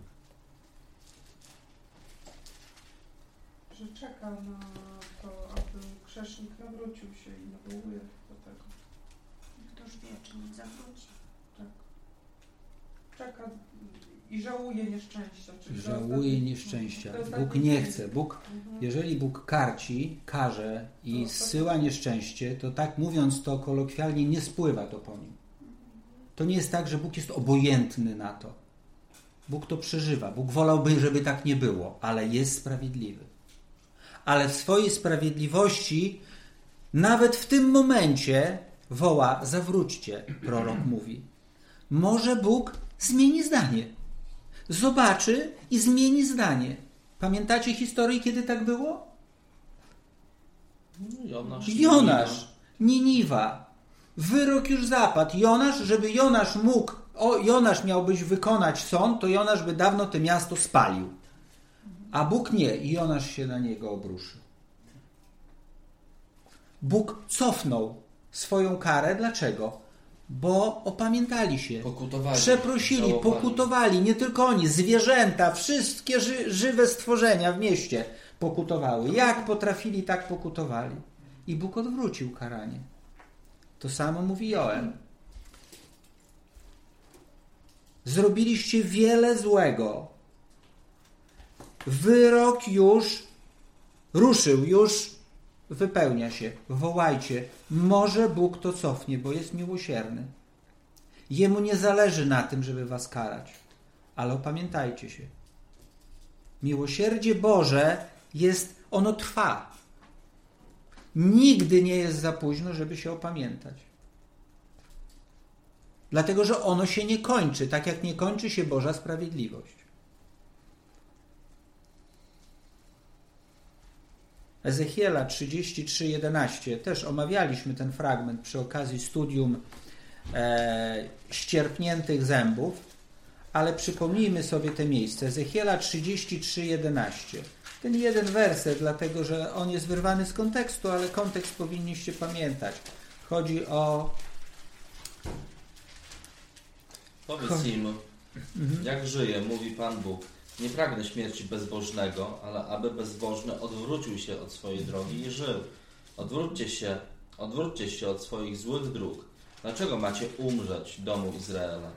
Że czeka na to, aby grzesznik nawrócił się i nawołuje do tego. Któż wie, czy nie zawróci. Tak. Czeka i żałuje nieszczęścia. Czyli Żałuje nieszczęścia. Bóg nie chce. Bóg, jeżeli Bóg karci, karze i zsyła nieszczęście, to tak mówiąc to kolokwialnie, nie spływa to po nim. To nie jest tak, że Bóg jest obojętny na to. Bóg to przeżywa. Bóg wolałby, żeby tak nie było, ale jest sprawiedliwy. Ale w swojej sprawiedliwości nawet w tym momencie woła: zawróćcie, prorok mówi. Może Bóg zmieni zdanie. Zobaczy i zmieni zdanie. Pamiętacie historię, kiedy tak było? Jonasz, Jonasz, Niniwa. Wyrok już zapadł. Jonasz, żeby Jonasz mógł, o, Jonasz miał być wykonać sąd, to Jonasz by dawno to miasto spalił. A Bóg nie. I Jonasz się na niego obruszył. Bóg cofnął swoją karę. Dlaczego? Bo opamiętali się. Pokutowali. Przeprosili, Żałowali. pokutowali. Nie tylko oni, zwierzęta, wszystkie ży- żywe stworzenia w mieście pokutowały. Jak potrafili, tak pokutowali. I Bóg odwrócił karanie. To samo mówi Joel. Zrobiliście wiele złego. Wyrok już ruszył, już wypełnia się. Wołajcie. Może Bóg to cofnie, bo jest miłosierny. Jemu nie zależy na tym, żeby was karać. Ale opamiętajcie się. Miłosierdzie Boże jest, ono trwa. Nigdy nie jest za późno, żeby się opamiętać. Dlatego, że ono się nie kończy, tak jak nie kończy się Boża sprawiedliwość. Ezechiela trzydzieści trzy jedenaście. Też omawialiśmy ten fragment przy okazji studium e, ścierpniętych zębów, ale przypomnijmy sobie te miejsce. Ezechiela trzydzieści trzy jedenaście. Ten jeden werset, dlatego że on jest wyrwany z kontekstu, ale kontekst powinniście pamiętać. Chodzi o... Powiedz im, jak żyje, mówi Pan Bóg. Nie pragnę śmierci bezbożnego, ale aby bezbożny odwrócił się od swojej drogi i żył. Odwróćcie się, odwróćcie się od swoich złych dróg. Dlaczego macie umrzeć, domu Izraela?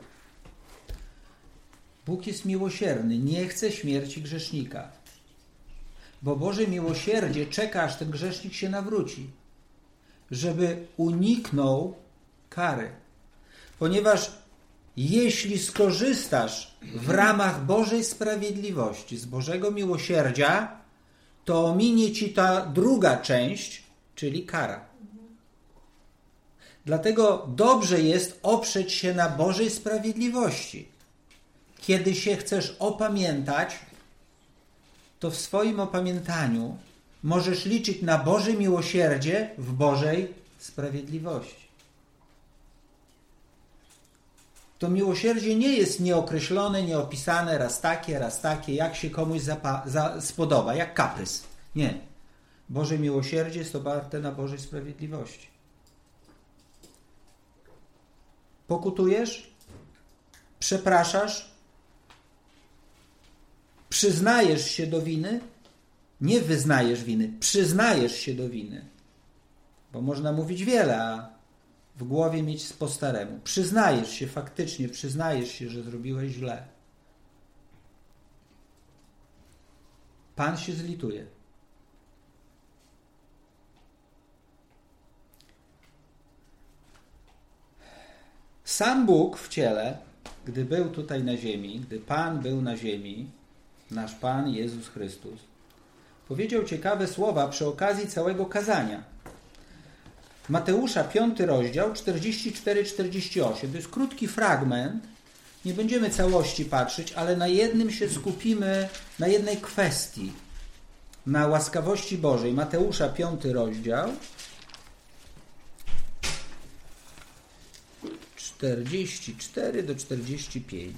Bóg jest miłosierny, nie chce śmierci grzesznika. Bo Boże miłosierdzie czeka, aż ten grzesznik się nawróci. Żeby uniknął kary. Ponieważ jeśli skorzystasz w ramach Bożej sprawiedliwości, z Bożego miłosierdzia, to ominie ci ta druga część, czyli kara. Dlatego dobrze jest oprzeć się na Bożej sprawiedliwości. Kiedy się chcesz opamiętać, to w swoim opamiętaniu możesz liczyć na Boże miłosierdzie w Bożej sprawiedliwości. To miłosierdzie nie jest nieokreślone, nieopisane, raz takie, raz takie, jak się komuś zapa- za- spodoba, jak kaprys. Nie. Boże miłosierdzie jest oparte na Bożej sprawiedliwości. Pokutujesz, przepraszasz, przyznajesz się do winy, nie wyznajesz winy, przyznajesz się do winy. Bo można mówić wiele, a w głowie mieć po staremu. Przyznajesz się, faktycznie przyznajesz się, że zrobiłeś źle. Pan się zlituje. Sam Bóg w ciele, gdy był tutaj na ziemi, gdy Pan był na ziemi, nasz Pan Jezus Chrystus, powiedział ciekawe słowa przy okazji całego kazania. Mateusza, piąty rozdział, czterdzieści cztery czterdzieści osiem. To jest krótki fragment. Nie będziemy całości patrzeć, ale na jednym się skupimy, na jednej kwestii. Na łaskawości Bożej. Mateusza, piąty rozdział, czterdzieści cztery do czterdzieści pięć.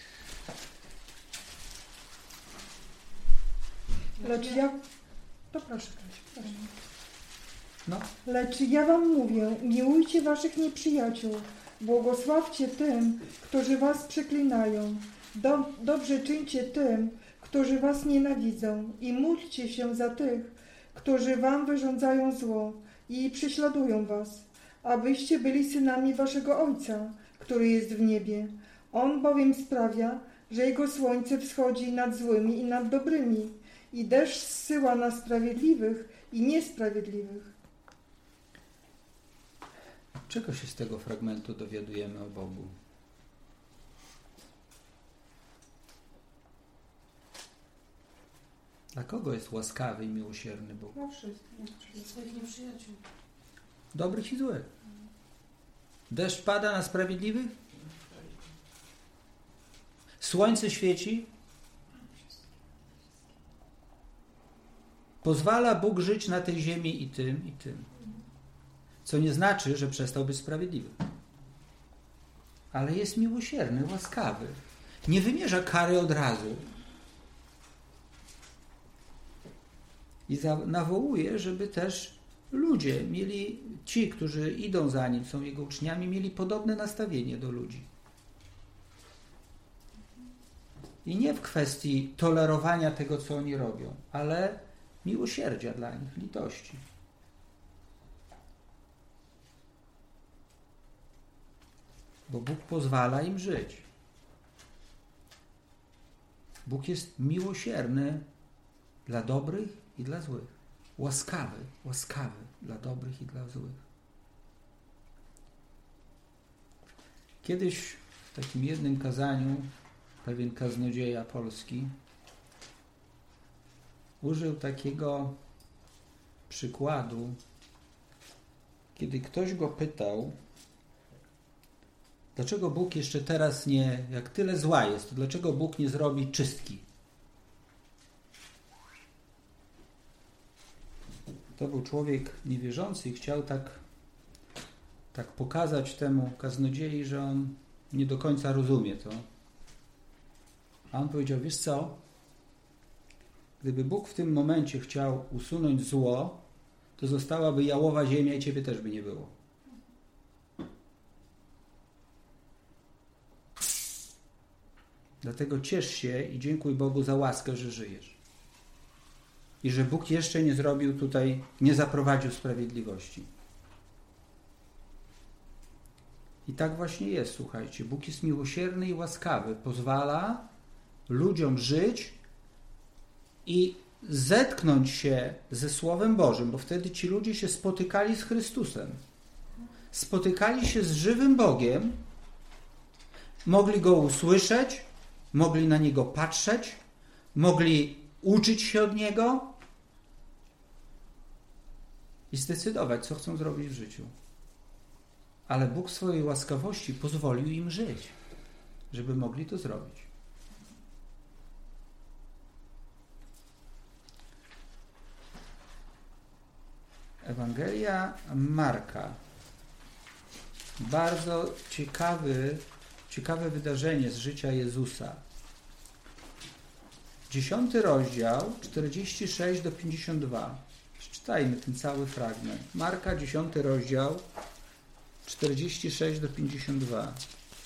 Lecz ja... To proszę, proszę. No. Lecz ja wam mówię, miłujcie waszych nieprzyjaciół, błogosławcie tym, którzy was przeklinają, Do, dobrze czyńcie tym, którzy was nienawidzą i módlcie się za tych, którzy wam wyrządzają zło i prześladują was, abyście byli synami waszego Ojca, który jest w niebie. On bowiem sprawia, że Jego słońce wschodzi nad złymi i nad dobrymi i deszcz zsyła na sprawiedliwych i niesprawiedliwych. Czego się z tego fragmentu dowiadujemy o Bogu? Dla kogo jest łaskawy i miłosierny Bóg? Dla wszystkich. Dla swoich nieprzyjaciół. Dobrych i złych. Deszcz pada na sprawiedliwych? Słońce świeci? Pozwala Bóg żyć na tej ziemi i tym, i tym. Co nie znaczy, że przestał być sprawiedliwy. Ale jest miłosierny, łaskawy. Nie wymierza kary od razu. I nawołuje, żeby też ludzie mieli, ci, którzy idą za Nim, są Jego uczniami, mieli podobne nastawienie do ludzi. I nie w kwestii tolerowania tego, co oni robią, ale miłosierdzia dla nich, litości. Bo Bóg pozwala im żyć. Bóg jest miłosierny dla dobrych i dla złych. Łaskawy, łaskawy dla dobrych i dla złych. Kiedyś w takim jednym kazaniu pewien kaznodzieja polski użył takiego przykładu, kiedy ktoś go pytał, dlaczego Bóg jeszcze teraz nie, jak tyle zła jest, to dlaczego Bóg nie zrobi czystki? To był człowiek niewierzący i chciał tak, tak pokazać temu kaznodziei, że on nie do końca rozumie to. A on powiedział, wiesz co? Gdyby Bóg w tym momencie chciał usunąć zło, to zostałaby jałowa ziemia i ciebie też by nie było. Dlatego ciesz się i dziękuj Bogu za łaskę, że żyjesz. I że Bóg jeszcze nie zrobił tutaj, nie zaprowadził sprawiedliwości. I tak właśnie jest, słuchajcie. Bóg jest miłosierny i łaskawy. Pozwala ludziom żyć i zetknąć się ze Słowem Bożym, bo wtedy ci ludzie się spotykali z Chrystusem. Spotykali się z żywym Bogiem Mogli go usłyszeć, mogli na niego patrzeć, mogli uczyć się od niego i zdecydować, co chcą zrobić w życiu. Ale Bóg w swojej łaskawości pozwolił im żyć, żeby mogli to zrobić. Ewangelia Marka. Bardzo ciekawy, ciekawe wydarzenie z życia Jezusa. Dziesiąty rozdział, czterdzieści sześć do pięćdziesiąt dwa. Przeczytajmy ten cały fragment. Marka, dziesiąty rozdział, czterdzieści sześć do pięćdziesiąt dwa.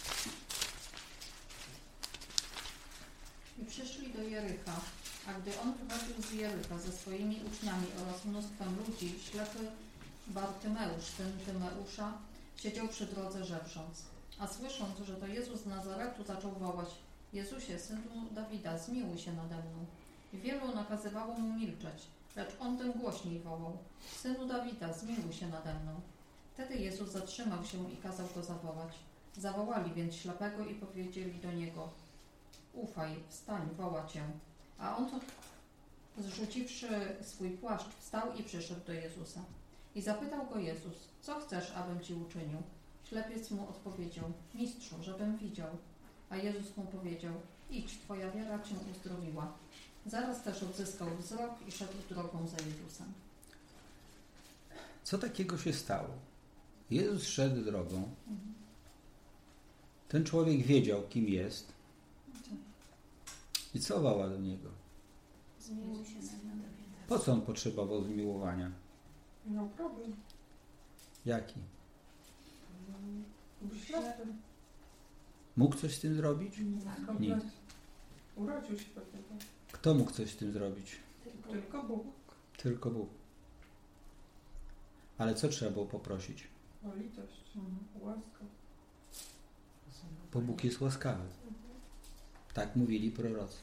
I przyszli do Jericha, a gdy on wychodził z Jericha ze swoimi uczniami oraz mnóstwem ludzi, ślepy Bartymeusz, syn Tymeusza, siedział przy drodze żebrząc. A słysząc, że to Jezus z Nazaretu, zaczął wołać: Jezusie, synu Dawida, zmiłuj się nade mną. I wielu nakazywało mu milczeć, lecz on tym głośniej wołał: Synu Dawida, zmiłuj się nade mną. Wtedy Jezus zatrzymał się i kazał go zawołać. Zawołali więc ślepego i powiedzieli do niego: Ufaj, wstań, woła cię. A on, zrzuciwszy swój płaszcz, wstał i przyszedł do Jezusa. I zapytał go Jezus: Co chcesz, abym ci uczynił? Ślepiec mu odpowiedział: Mistrzu, żebym widział. A Jezus mu powiedział: Idź, twoja wiara cię uzdrowiła. Zaraz też odzyskał wzrok i szedł drogą za Jezusem. Co takiego się stało? Jezus szedł drogą. Ten człowiek wiedział, kim jest. I co woła do niego? Zmiłuj się nade mną. Po co on potrzebował zmiłowania? Miał problem. Jaki? Był ślepy. Mógł coś z tym zrobić? Komplet. Urodził się do tego. Kto mógł coś z tym zrobić? Tylko Bóg. Tylko Bóg. Ale co trzeba było poprosić? O litość. Łaskę. Bo Bóg jest łaskawy. Tak mówili prorocy.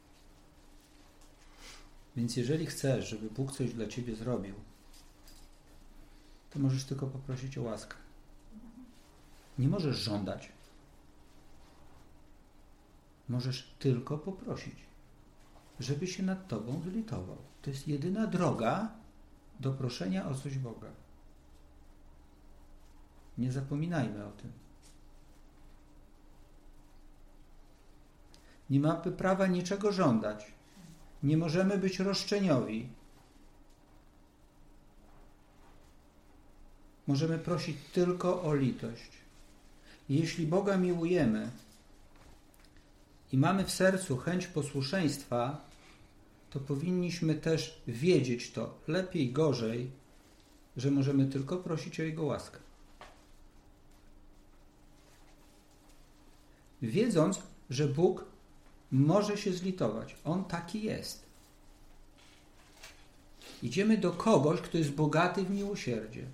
Więc jeżeli chcesz, żeby Bóg coś dla ciebie zrobił, to możesz tylko poprosić o łaskę. Nie możesz żądać. Możesz tylko poprosić, żeby się nad tobą zlitował. To jest jedyna droga do proszenia o coś Boga. Nie zapominajmy o tym. Nie mamy prawa niczego żądać. Nie możemy być roszczeniowi. Możemy prosić tylko o litość. Jeśli Boga miłujemy i mamy w sercu chęć posłuszeństwa, to powinniśmy też wiedzieć to, lepiej, gorzej, że możemy tylko prosić o Jego łaskę. Wiedząc, że Bóg może się zlitować. On taki jest. Idziemy do kogoś, kto jest bogaty w miłosierdzie.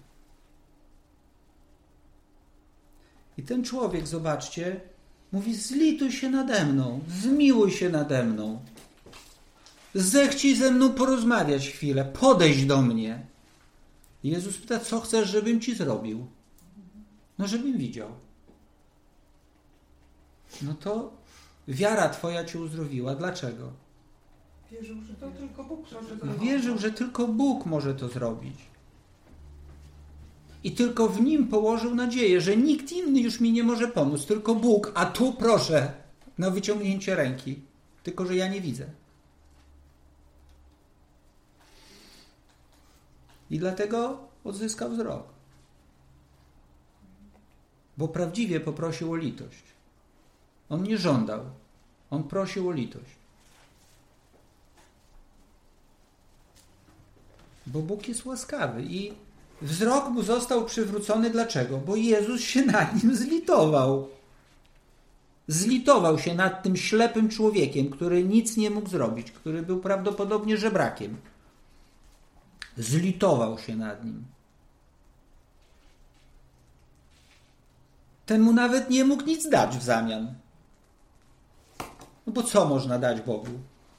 I ten człowiek, zobaczcie, mówi: zlituj się nade mną, zmiłuj się nade mną. Zechciej ze mną porozmawiać chwilę, podejdź do mnie. I Jezus pyta: co chcesz, żebym ci zrobił? No, żebym widział. No to wiara twoja cię uzdrowiła. Dlaczego? Wierzył, że to tylko Bóg może zrobić. Wierzył, że tylko Bóg może to zrobić. I tylko w Nim położył nadzieję, że nikt inny już mi nie może pomóc, tylko Bóg, a tu proszę na wyciągnięcie ręki, tylko że ja nie widzę. I dlatego odzyskał wzrok. Bo prawdziwie poprosił o litość. On nie żądał, on prosił o litość. Bo Bóg jest łaskawy i wzrok mu został przywrócony. Dlaczego? Bo Jezus się nad nim zlitował. Zlitował się nad tym ślepym człowiekiem, który nic nie mógł zrobić, który był prawdopodobnie żebrakiem. Zlitował się nad nim. Ten mu nawet nie mógł nic dać w zamian. No bo co można dać Bogu?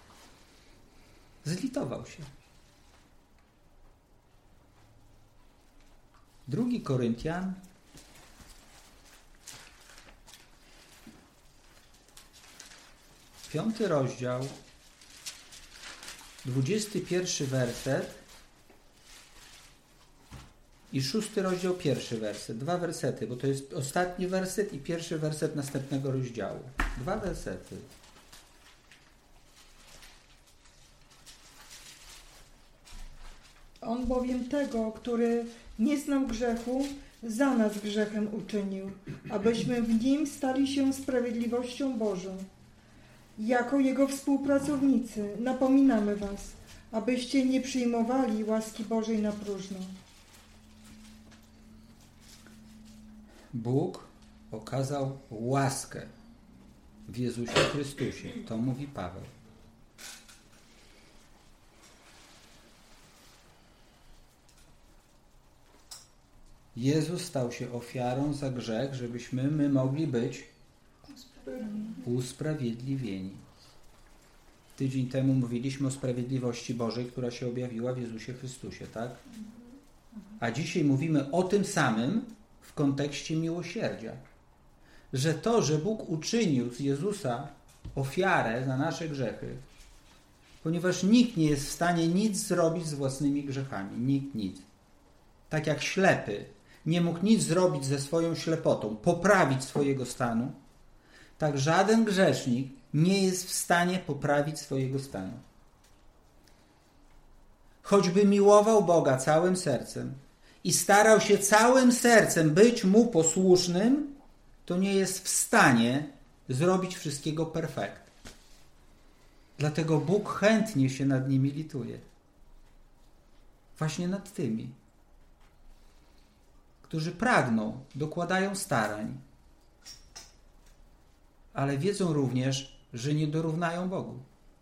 Zlitował się. Drugi Koryntian, Piąty rozdział, dwudziesty pierwszy werset i szósty rozdział, pierwszy werset. Dwa wersety, bo to jest ostatni werset i pierwszy werset następnego rozdziału. Dwa wersety. On bowiem tego, który nie znał grzechu, za nas grzechem uczynił, abyśmy w nim stali się sprawiedliwością Bożą. Jako Jego współpracownicy napominamy was, abyście nie przyjmowali łaski Bożej na próżno. Bóg okazał łaskę w Jezusie Chrystusie. To mówi Paweł. Jezus stał się ofiarą za grzech, żebyśmy my mogli być usprawiedliwieni. Tydzień temu mówiliśmy o sprawiedliwości Bożej, która się objawiła w Jezusie Chrystusie, tak? A dzisiaj mówimy o tym samym w kontekście miłosierdzia. Że to, że Bóg uczynił z Jezusa ofiarę za nasze grzechy, ponieważ nikt nie jest w stanie nic zrobić z własnymi grzechami. Nikt nic. Tak jak ślepy nie mógł nic zrobić ze swoją ślepotą, poprawić swojego stanu, tak żaden grzesznik nie jest w stanie poprawić swojego stanu. Choćby miłował Boga całym sercem i starał się całym sercem być Mu posłusznym, to nie jest w stanie zrobić wszystkiego perfekt. Dlatego Bóg chętnie się nad nimi lituje. Właśnie nad tymi, którzy pragną, dokładają starań, ale wiedzą również, że nie dorównają Bogu.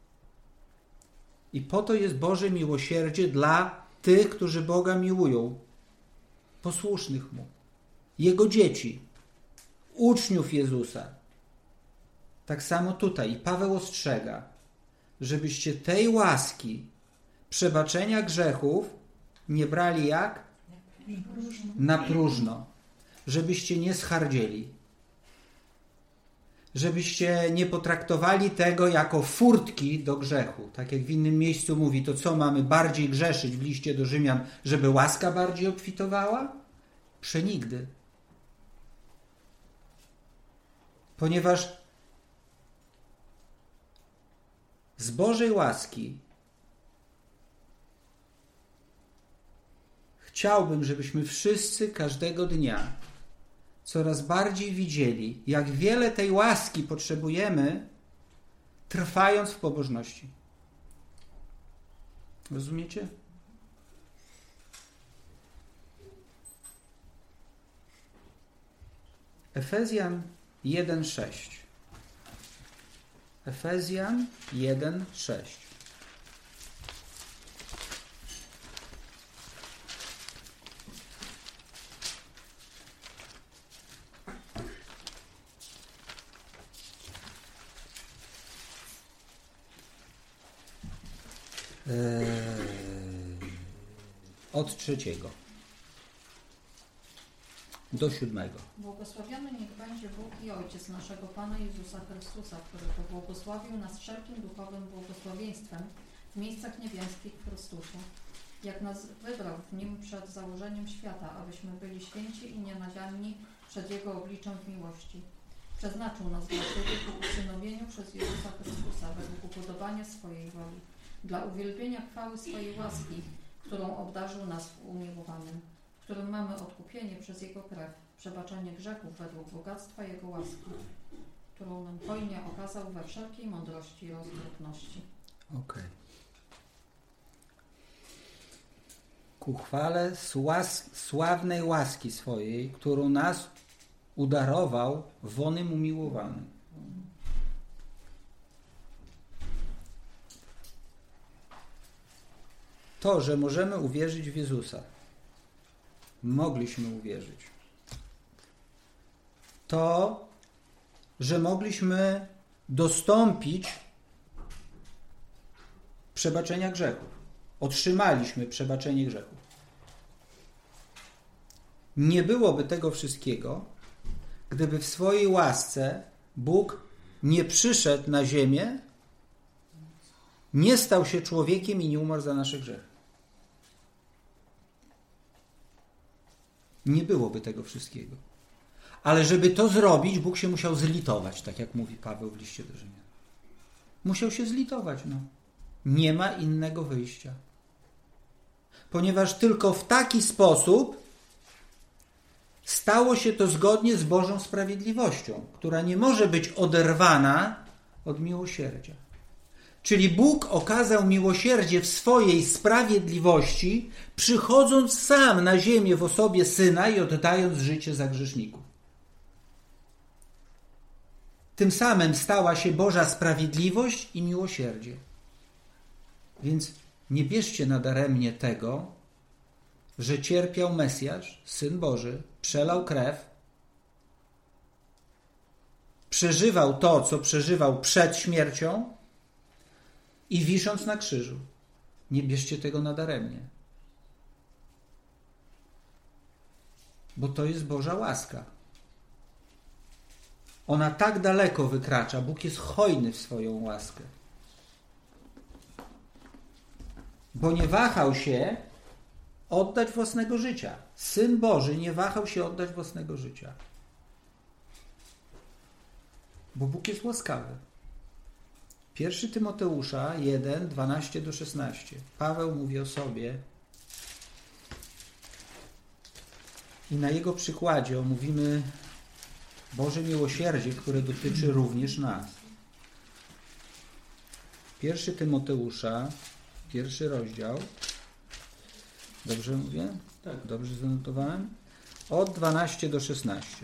I po to jest Boże miłosierdzie dla tych, którzy Boga miłują, posłusznych Mu, Jego dzieci, uczniów Jezusa. Tak samo tutaj. I Paweł ostrzega, żebyście tej łaski przebaczenia grzechów nie brali jak? Na próżno. Żebyście nie schardzieli. Żebyście nie potraktowali tego jako furtki do grzechu. Tak jak w innym miejscu mówi, to co, mamy bardziej grzeszyć w liście do Rzymian, żeby łaska bardziej obfitowała? Przenigdy. Ponieważ z Bożej łaski chciałbym, żebyśmy wszyscy każdego dnia coraz bardziej widzieli, jak wiele tej łaski potrzebujemy, trwając w pobożności. Rozumiecie? Efezjan jeden sześć. Efezjan jeden sześć. Od trzeciego do siódmego. Błogosławiony niech będzie Bóg i Ojciec naszego Pana Jezusa Chrystusa, który pobłogosławił nas wszelkim duchowym błogosławieństwem w miejscach niebieskich w Chrystusie, jak nas wybrał w Nim przed założeniem świata, abyśmy byli święci i nienadzianni przed Jego obliczem w miłości. Przeznaczył nas dla siebie ku usynowieniu przez Jezusa Chrystusa według upodobania swojej woli, dla uwielbienia chwały swojej łaski, którą obdarzył nas w umiłowanym, w którym mamy odkupienie przez Jego krew, przebaczenie grzechów według bogactwa Jego łaski, którą nam hojnie okazał we wszelkiej mądrości i roztropności. Okej. Okay. Ku chwale słas, sławnej łaski swojej, którą nas udarował w onym umiłowanym. To, że możemy uwierzyć w Jezusa, mogliśmy uwierzyć. To, że mogliśmy dostąpić przebaczenia grzechów. Otrzymaliśmy przebaczenie grzechów. Nie byłoby tego wszystkiego, gdyby w swojej łasce Bóg nie przyszedł na ziemię, nie stał się człowiekiem i nie umarł za nasze grzechy. Nie byłoby tego wszystkiego. Ale żeby to zrobić, Bóg się musiał zlitować, tak jak mówi Paweł w liście do Rzymian. Musiał się zlitować, no. Nie ma innego wyjścia. Ponieważ tylko w taki sposób stało się to zgodnie z Bożą sprawiedliwością, która nie może być oderwana od miłosierdzia. Czyli Bóg okazał miłosierdzie w swojej sprawiedliwości, przychodząc sam na ziemię w osobie Syna i oddając życie za grzeszników. Tym samym stała się Boża sprawiedliwość i miłosierdzie. Więc nie bierzcie nadaremnie tego, że cierpiał Mesjasz, Syn Boży, przelał krew, przeżywał to, co przeżywał przed śmiercią i wisząc na krzyżu. Nie bierzcie tego nadaremnie. Bo to jest Boża łaska. Ona tak daleko wykracza. Bóg jest hojny w swoją łaskę. Bo nie wahał się oddać własnego życia. Syn Boży nie wahał się oddać własnego życia. Bo Bóg jest łaskawy. Pierwszy Tymoteusza jeden, dwanaście do szesnastu. Paweł mówi o sobie i na jego przykładzie omówimy Boże miłosierdzie, które dotyczy również nas. Pierwszy Tymoteusza, pierwszy rozdział. Dobrze mówię? Tak. Dobrze zanotowałem? Od dwanaście do szesnastu.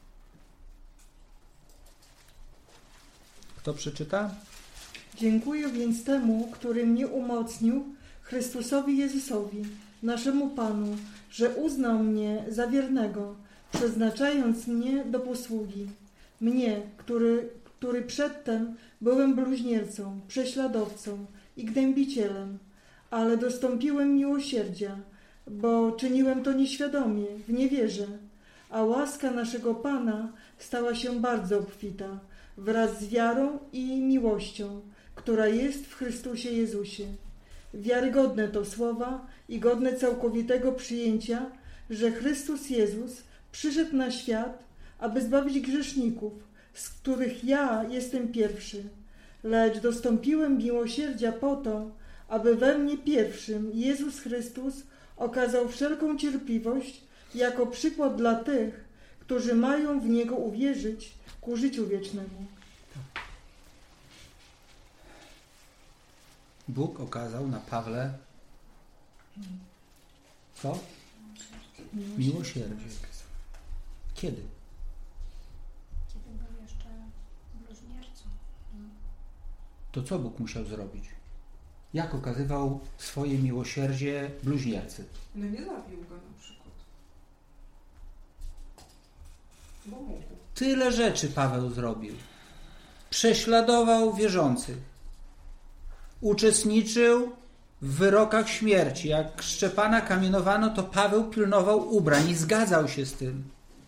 Kto przeczyta? Dziękuję więc temu, który mnie umocnił, Chrystusowi Jezusowi, naszemu Panu, że uznał mnie za wiernego, przeznaczając mnie do posługi. Mnie, który, który przedtem byłem bluźniercą, prześladowcą i gnębicielem, ale dostąpiłem miłosierdzia, bo czyniłem to nieświadomie, w niewierze, a łaska naszego Pana stała się bardzo obfita, wraz z wiarą i miłością, która jest w Chrystusie Jezusie. Wiarygodne to słowa i godne całkowitego przyjęcia, że Chrystus Jezus przyszedł na świat, aby zbawić grzeszników, z których ja jestem pierwszy. Lecz dostąpiłem miłosierdzia po to, aby we mnie pierwszym Jezus Chrystus okazał wszelką cierpliwość jako przykład dla tych, którzy mają w Niego uwierzyć ku życiu wiecznemu. Bóg okazał na Pawle co? Miłosierdzie. Kiedy? Kiedy był jeszcze bluźniercą. To co Bóg musiał zrobić? Jak okazywał swoje miłosierdzie bluźniercy? No nie zabił go na przykład. Bo mógł. Tyle rzeczy Paweł zrobił. Prześladował wierzących. Uczestniczył w wyrokach śmierci. Jak Szczepana kamienowano, to Paweł pilnował ubrań i zgadzał się z tym.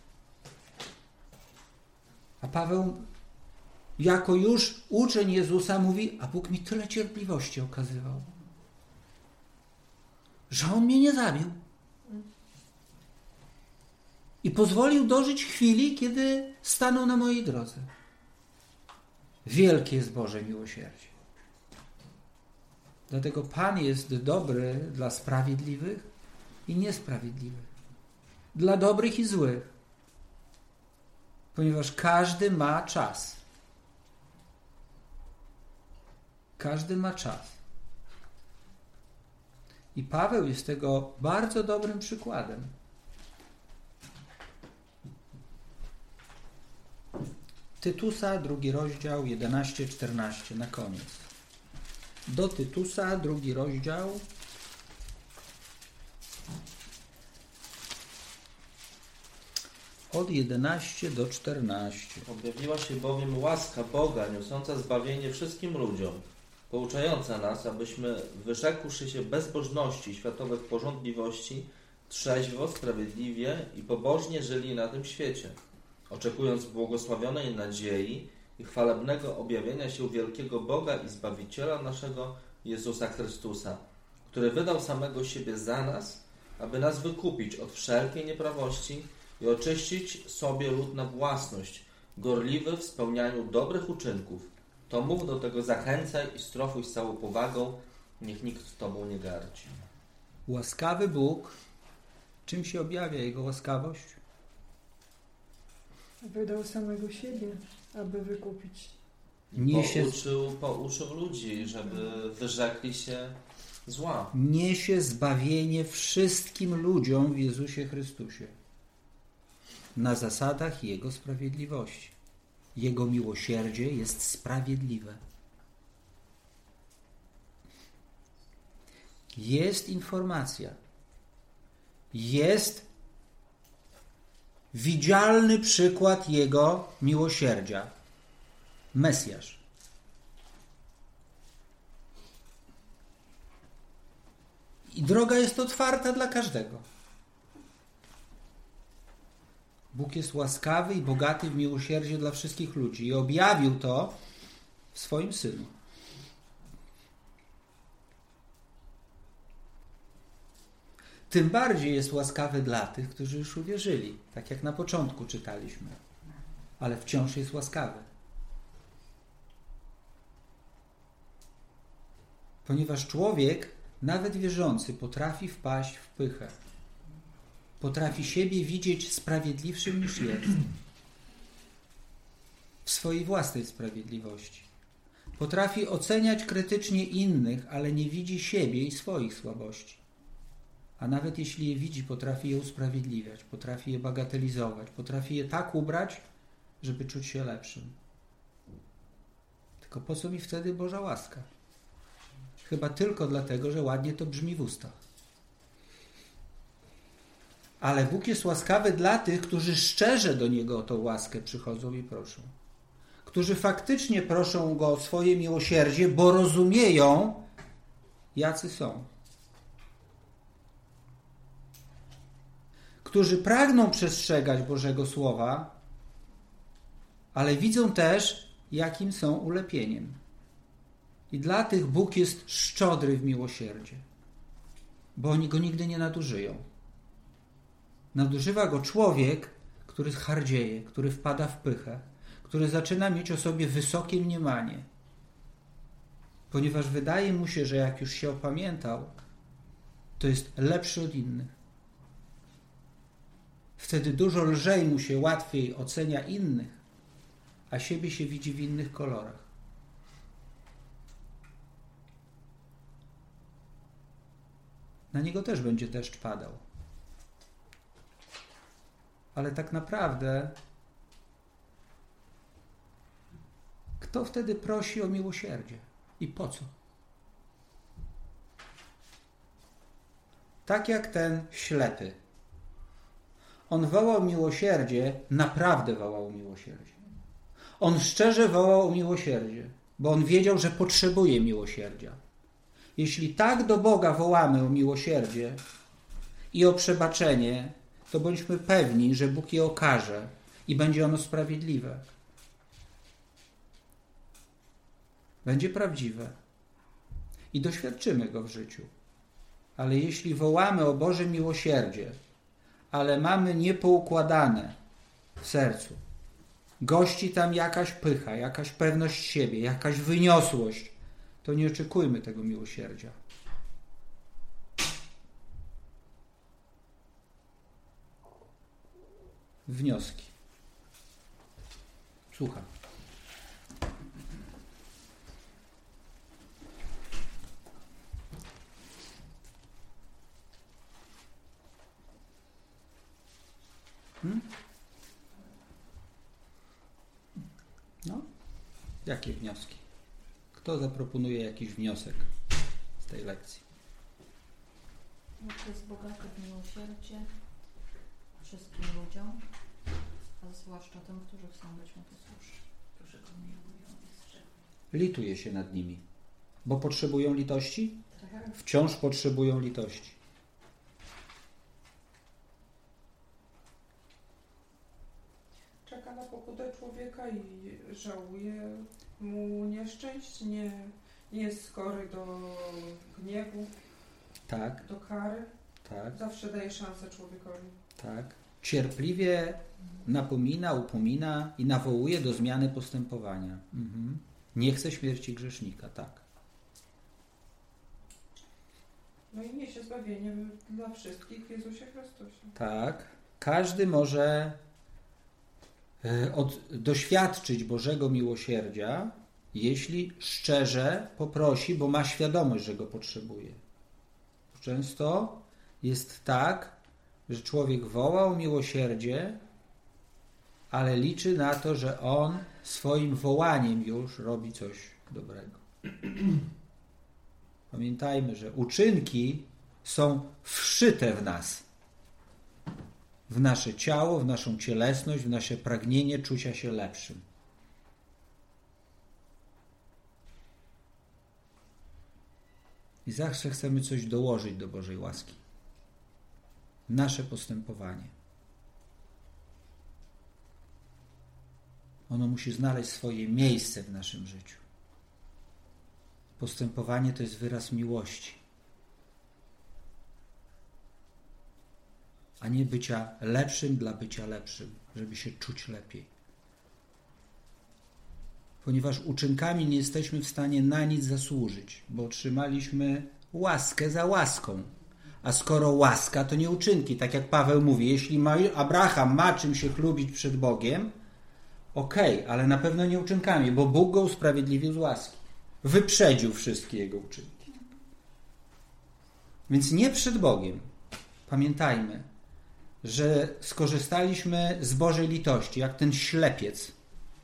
A Paweł jako już uczeń Jezusa mówi, a Bóg mi tyle cierpliwości okazywał, że On mnie nie zabił. I pozwolił dożyć chwili, kiedy stanął na mojej drodze. Wielkie jest Boże miłosierdzie. Dlatego Pan jest dobry dla sprawiedliwych i niesprawiedliwych. Dla dobrych i złych. Ponieważ każdy ma czas. Każdy ma czas. I Paweł jest tego bardzo dobrym przykładem. Tytusa, drugi rozdział, jedenaście czternaście, na koniec. Do Tytusa, drugi rozdział, od jedenaście do czternaście. Objawiła się bowiem łaska Boga, niosąca zbawienie wszystkim ludziom, pouczająca nas, abyśmy, wyrzekłszy się bezbożności, światowych pożądliwości, trzeźwo, sprawiedliwie i pobożnie żyli na tym świecie, oczekując błogosławionej nadziei i chwalebnego objawienia się wielkiego Boga i Zbawiciela naszego Jezusa Chrystusa, który wydał samego siebie za nas, aby nas wykupić od wszelkiej nieprawości i oczyścić sobie lud na własność, gorliwy w spełnianiu dobrych uczynków. To mów do tego zachęcaj i strofuj z całą powagą, niech nikt Tobą nie gardzi. Łaskawy Bóg, czym się objawia Jego łaskawość? Wydał samego siebie, aby wykupić. Niesie, Pouczył, pouczył ludzi, żeby wyrzekli się zła. niesie zbawienie wszystkim ludziom w Jezusie Chrystusie na zasadach Jego sprawiedliwości. Jego miłosierdzie jest sprawiedliwe. Jest informacja. Jest widzialny przykład Jego miłosierdzia. Mesjasz. I droga jest otwarta dla każdego. Bóg jest łaskawy i bogaty w miłosierdzie dla wszystkich ludzi i objawił to w swoim Synu. Tym bardziej jest łaskawy dla tych, którzy już uwierzyli, tak jak na początku czytaliśmy. Ale wciąż jest łaskawy. Ponieważ człowiek, nawet wierzący, potrafi wpaść w pychę. Potrafi siebie widzieć sprawiedliwszym niż jest. W swojej własnej sprawiedliwości. Potrafi oceniać krytycznie innych, ale nie widzi siebie i swoich słabości. A nawet jeśli je widzi, potrafi je usprawiedliwiać, potrafi je bagatelizować, potrafi je tak ubrać, żeby czuć się lepszym. Tylko po co mi wtedy Boża łaska? Chyba tylko dlatego, że ładnie to brzmi w ustach. Ale Bóg jest łaskawy dla tych, którzy szczerze do Niego o tą łaskę przychodzą i proszą. Którzy faktycznie proszą Go o swoje miłosierdzie, bo rozumieją, jacy są. Którzy pragną przestrzegać Bożego Słowa, ale widzą też, jakim są ulepieniem. I dla tych Bóg jest szczodry w miłosierdzie, bo oni Go nigdy nie nadużyją. Nadużywa Go człowiek, który zhardzieje, który wpada w pychę, który zaczyna mieć o sobie wysokie mniemanie, ponieważ wydaje mu się, że jak już się opamiętał, to jest lepszy od innych. Wtedy dużo lżej mu się łatwiej ocenia innych, a siebie się widzi w innych kolorach. Na niego też będzie deszcz padał. Ale tak naprawdę kto wtedy prosi o miłosierdzie? I po co? Tak jak ten ślepy. On wołał miłosierdzie, naprawdę wołał miłosierdzie. On szczerze wołał o miłosierdzie, bo on wiedział, że potrzebuje miłosierdzia. Jeśli tak do Boga wołamy o miłosierdzie i o przebaczenie, to bądźmy pewni, że Bóg je okaże i będzie ono sprawiedliwe. Będzie prawdziwe i doświadczymy go w życiu. Ale jeśli wołamy o Boże miłosierdzie, ale mamy niepoukładane w sercu, gości tam jakaś pycha, jakaś pewność siebie, jakaś wyniosłość, to nie oczekujmy tego miłosierdzia. Wnioski. Słucham. Hmm? No, jakie wnioski? Kto zaproponuje jakiś wniosek z tej lekcji? Bóg jest bogaty w miłosierdzie wszystkim ludziom, a zwłaszcza tym, którzy chcą być mu posłuszni. Lituje się nad nimi, bo potrzebują litości? Tak. Wciąż potrzebują litości. Czeka na dostrzega pokutę człowieka i żałuje mu nieszczęść, nie, nie jest skory do gniewu, Tak, do kary. tak, Zawsze daje szansę człowiekowi. tak. Cierpliwie napomina, upomina i nawołuje do zmiany postępowania. Mhm. Nie chce śmierci grzesznika, tak. No i niesie zbawienie dla wszystkich w Jezusie Chrystusie. Tak. Każdy może e, od, doświadczyć Bożego miłosierdzia, jeśli szczerze poprosi, bo ma świadomość, że go potrzebuje. Często jest tak, że człowiek woła o miłosierdzie, ale liczy na to, że on swoim wołaniem już robi coś dobrego. Pamiętajmy, że uczynki są wszyte w nas. W nasze ciało, w naszą cielesność, w nasze pragnienie czucia się lepszym. I zawsze chcemy coś dołożyć do Bożej łaski. Nasze postępowanie. Ono musi znaleźć swoje miejsce w naszym życiu. Postępowanie to jest wyraz miłości, a nie bycia lepszym dla bycia lepszym, żeby się czuć lepiej. Ponieważ uczynkami nie jesteśmy w stanie na nic zasłużyć, bo otrzymaliśmy łaskę za łaską. A skoro łaska, to nie uczynki. Tak jak Paweł mówi, jeśli ma, Abraham ma czym się chlubić przed Bogiem, okej, okay, ale na pewno nie uczynkami, bo Bóg go usprawiedliwił z łaski. Wyprzedził wszystkie jego uczynki. Więc nie przed Bogiem. Pamiętajmy, że skorzystaliśmy z Bożej litości, jak ten ślepiec.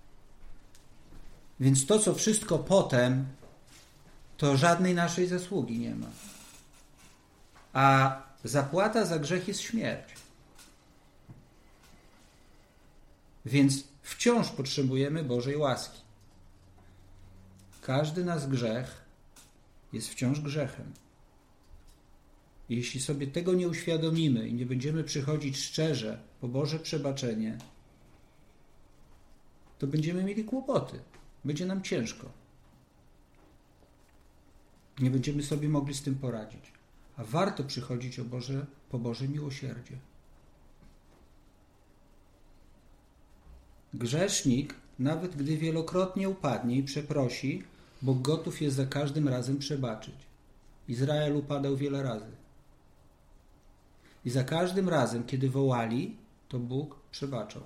Więc to, co wszystko potem, to żadnej naszej zasługi nie ma. A zapłata za grzech jest śmierć. Więc wciąż potrzebujemy Bożej łaski. Każdy nasz grzech jest wciąż grzechem. Jeśli sobie tego nie uświadomimy i nie będziemy przychodzić szczerze po Boże przebaczenie, to będziemy mieli kłopoty. Będzie nam ciężko. Nie będziemy sobie mogli z tym poradzić. A warto przychodzić o Boże, po Boże miłosierdzie. Grzesznik, nawet gdy wielokrotnie upadnie i przeprosi, Bóg gotów jest za każdym razem przebaczyć. Izrael upadał wiele razy. I za każdym razem, kiedy wołali, to Bóg przebaczał.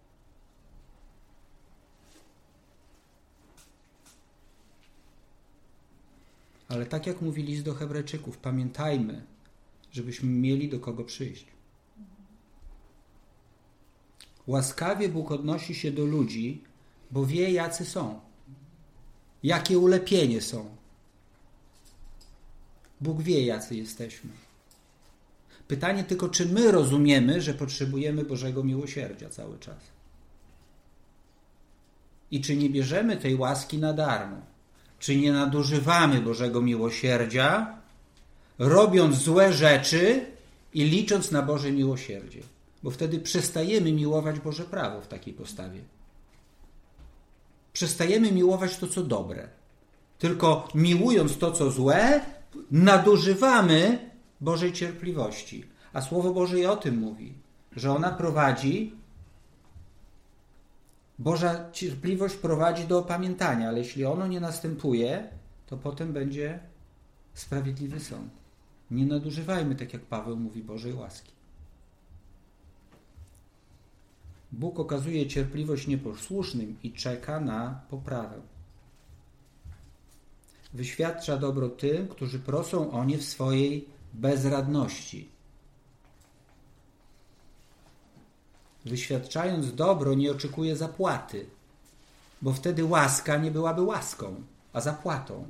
Ale tak jak mówi list do Hebrajczyków, pamiętajmy, żebyśmy mieli do kogo przyjść. Łaskawie Bóg odnosi się do ludzi, bo wie, jacy są. Jakie ulepienie są. Bóg wie, jacy jesteśmy. Pytanie tylko, czy my rozumiemy, że potrzebujemy Bożego miłosierdzia cały czas. I czy nie bierzemy tej łaski na darmo. Czy nie nadużywamy Bożego miłosierdzia, robiąc złe rzeczy i licząc na Boże miłosierdzie. Bo wtedy przestajemy miłować Boże prawo w takiej postawie. Przestajemy miłować to, co dobre. Tylko miłując to, co złe, nadużywamy Bożej cierpliwości. A Słowo Boże i o tym mówi, że ona prowadzi, Boża cierpliwość prowadzi do opamiętania, ale jeśli ono nie następuje, to potem będzie sprawiedliwy sąd. Nie nadużywajmy, tak jak Paweł mówi, Bożej łaski. Bóg okazuje cierpliwość nieposłusznym i czeka na poprawę. Wyświadcza dobro tym, którzy prosą o nie w swojej bezradności. Wyświadczając dobro, nie oczekuje zapłaty, bo wtedy łaska nie byłaby łaską, a zapłatą.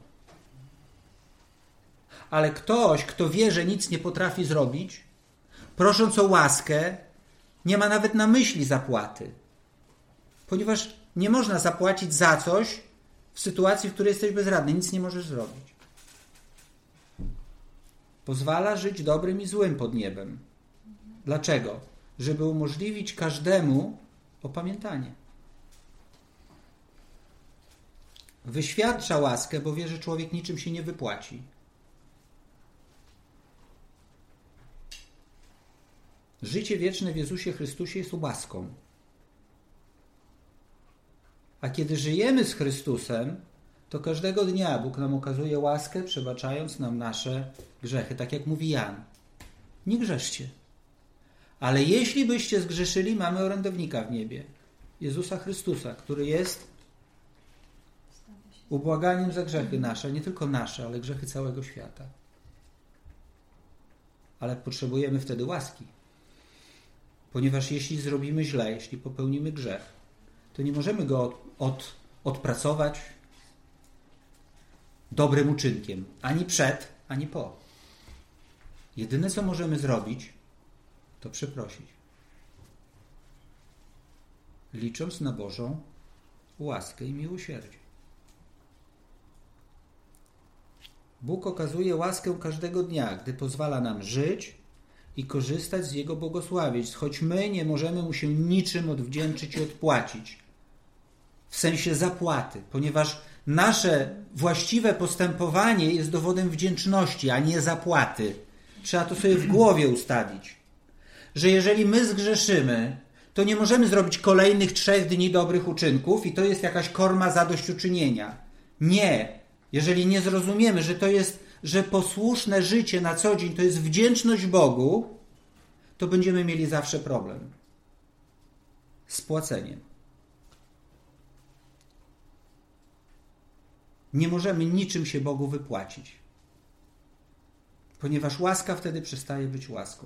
Ale ktoś, kto wie, że nic nie potrafi zrobić, prosząc o łaskę, nie ma nawet na myśli zapłaty. Ponieważ nie można zapłacić za coś w sytuacji, w której jesteś bezradny. Nic nie możesz zrobić. Pozwala żyć dobrym i złym pod niebem. Dlaczego? Żeby umożliwić każdemu opamiętanie. wyświadcza łaskę, bo wie, że człowiek niczym się nie wypłaci. Życie wieczne w Jezusie Chrystusie jest łaską. A kiedy żyjemy z Chrystusem, to każdego dnia Bóg nam okazuje łaskę, przebaczając nam nasze grzechy. Tak jak mówi Jan. Nie grzeszcie. Ale jeśli byście zgrzeszyli, mamy orędownika w niebie. Jezusa Chrystusa, który jest ubłaganiem za grzechy nasze. Nie tylko nasze, ale grzechy całego świata. Ale potrzebujemy wtedy łaski. Ponieważ jeśli zrobimy źle, jeśli popełnimy grzech, to nie możemy go od, od, odpracować dobrym uczynkiem. Ani przed, ani po. Jedyne, co możemy zrobić, to przeprosić. Licząc na Bożą łaskę i miłosierdzie. Bóg okazuje łaskę każdego dnia, gdy pozwala nam żyć i korzystać z Jego błogosławieństw, choć my nie możemy Mu się niczym odwdzięczyć i odpłacić. W sensie zapłaty, ponieważ nasze właściwe postępowanie jest dowodem wdzięczności, a nie zapłaty. Trzeba to sobie w głowie ustawić. Że jeżeli my zgrzeszymy, to nie możemy zrobić kolejnych trzech dni dobrych uczynków i to jest jakaś korma zadośćuczynienia. Nie. Jeżeli nie zrozumiemy, że to jest, że posłuszne życie na co dzień to jest wdzięczność Bogu, to będziemy mieli zawsze problem z płaceniem. Nie możemy niczym się Bogu wypłacić, ponieważ łaska wtedy przestaje być łaską.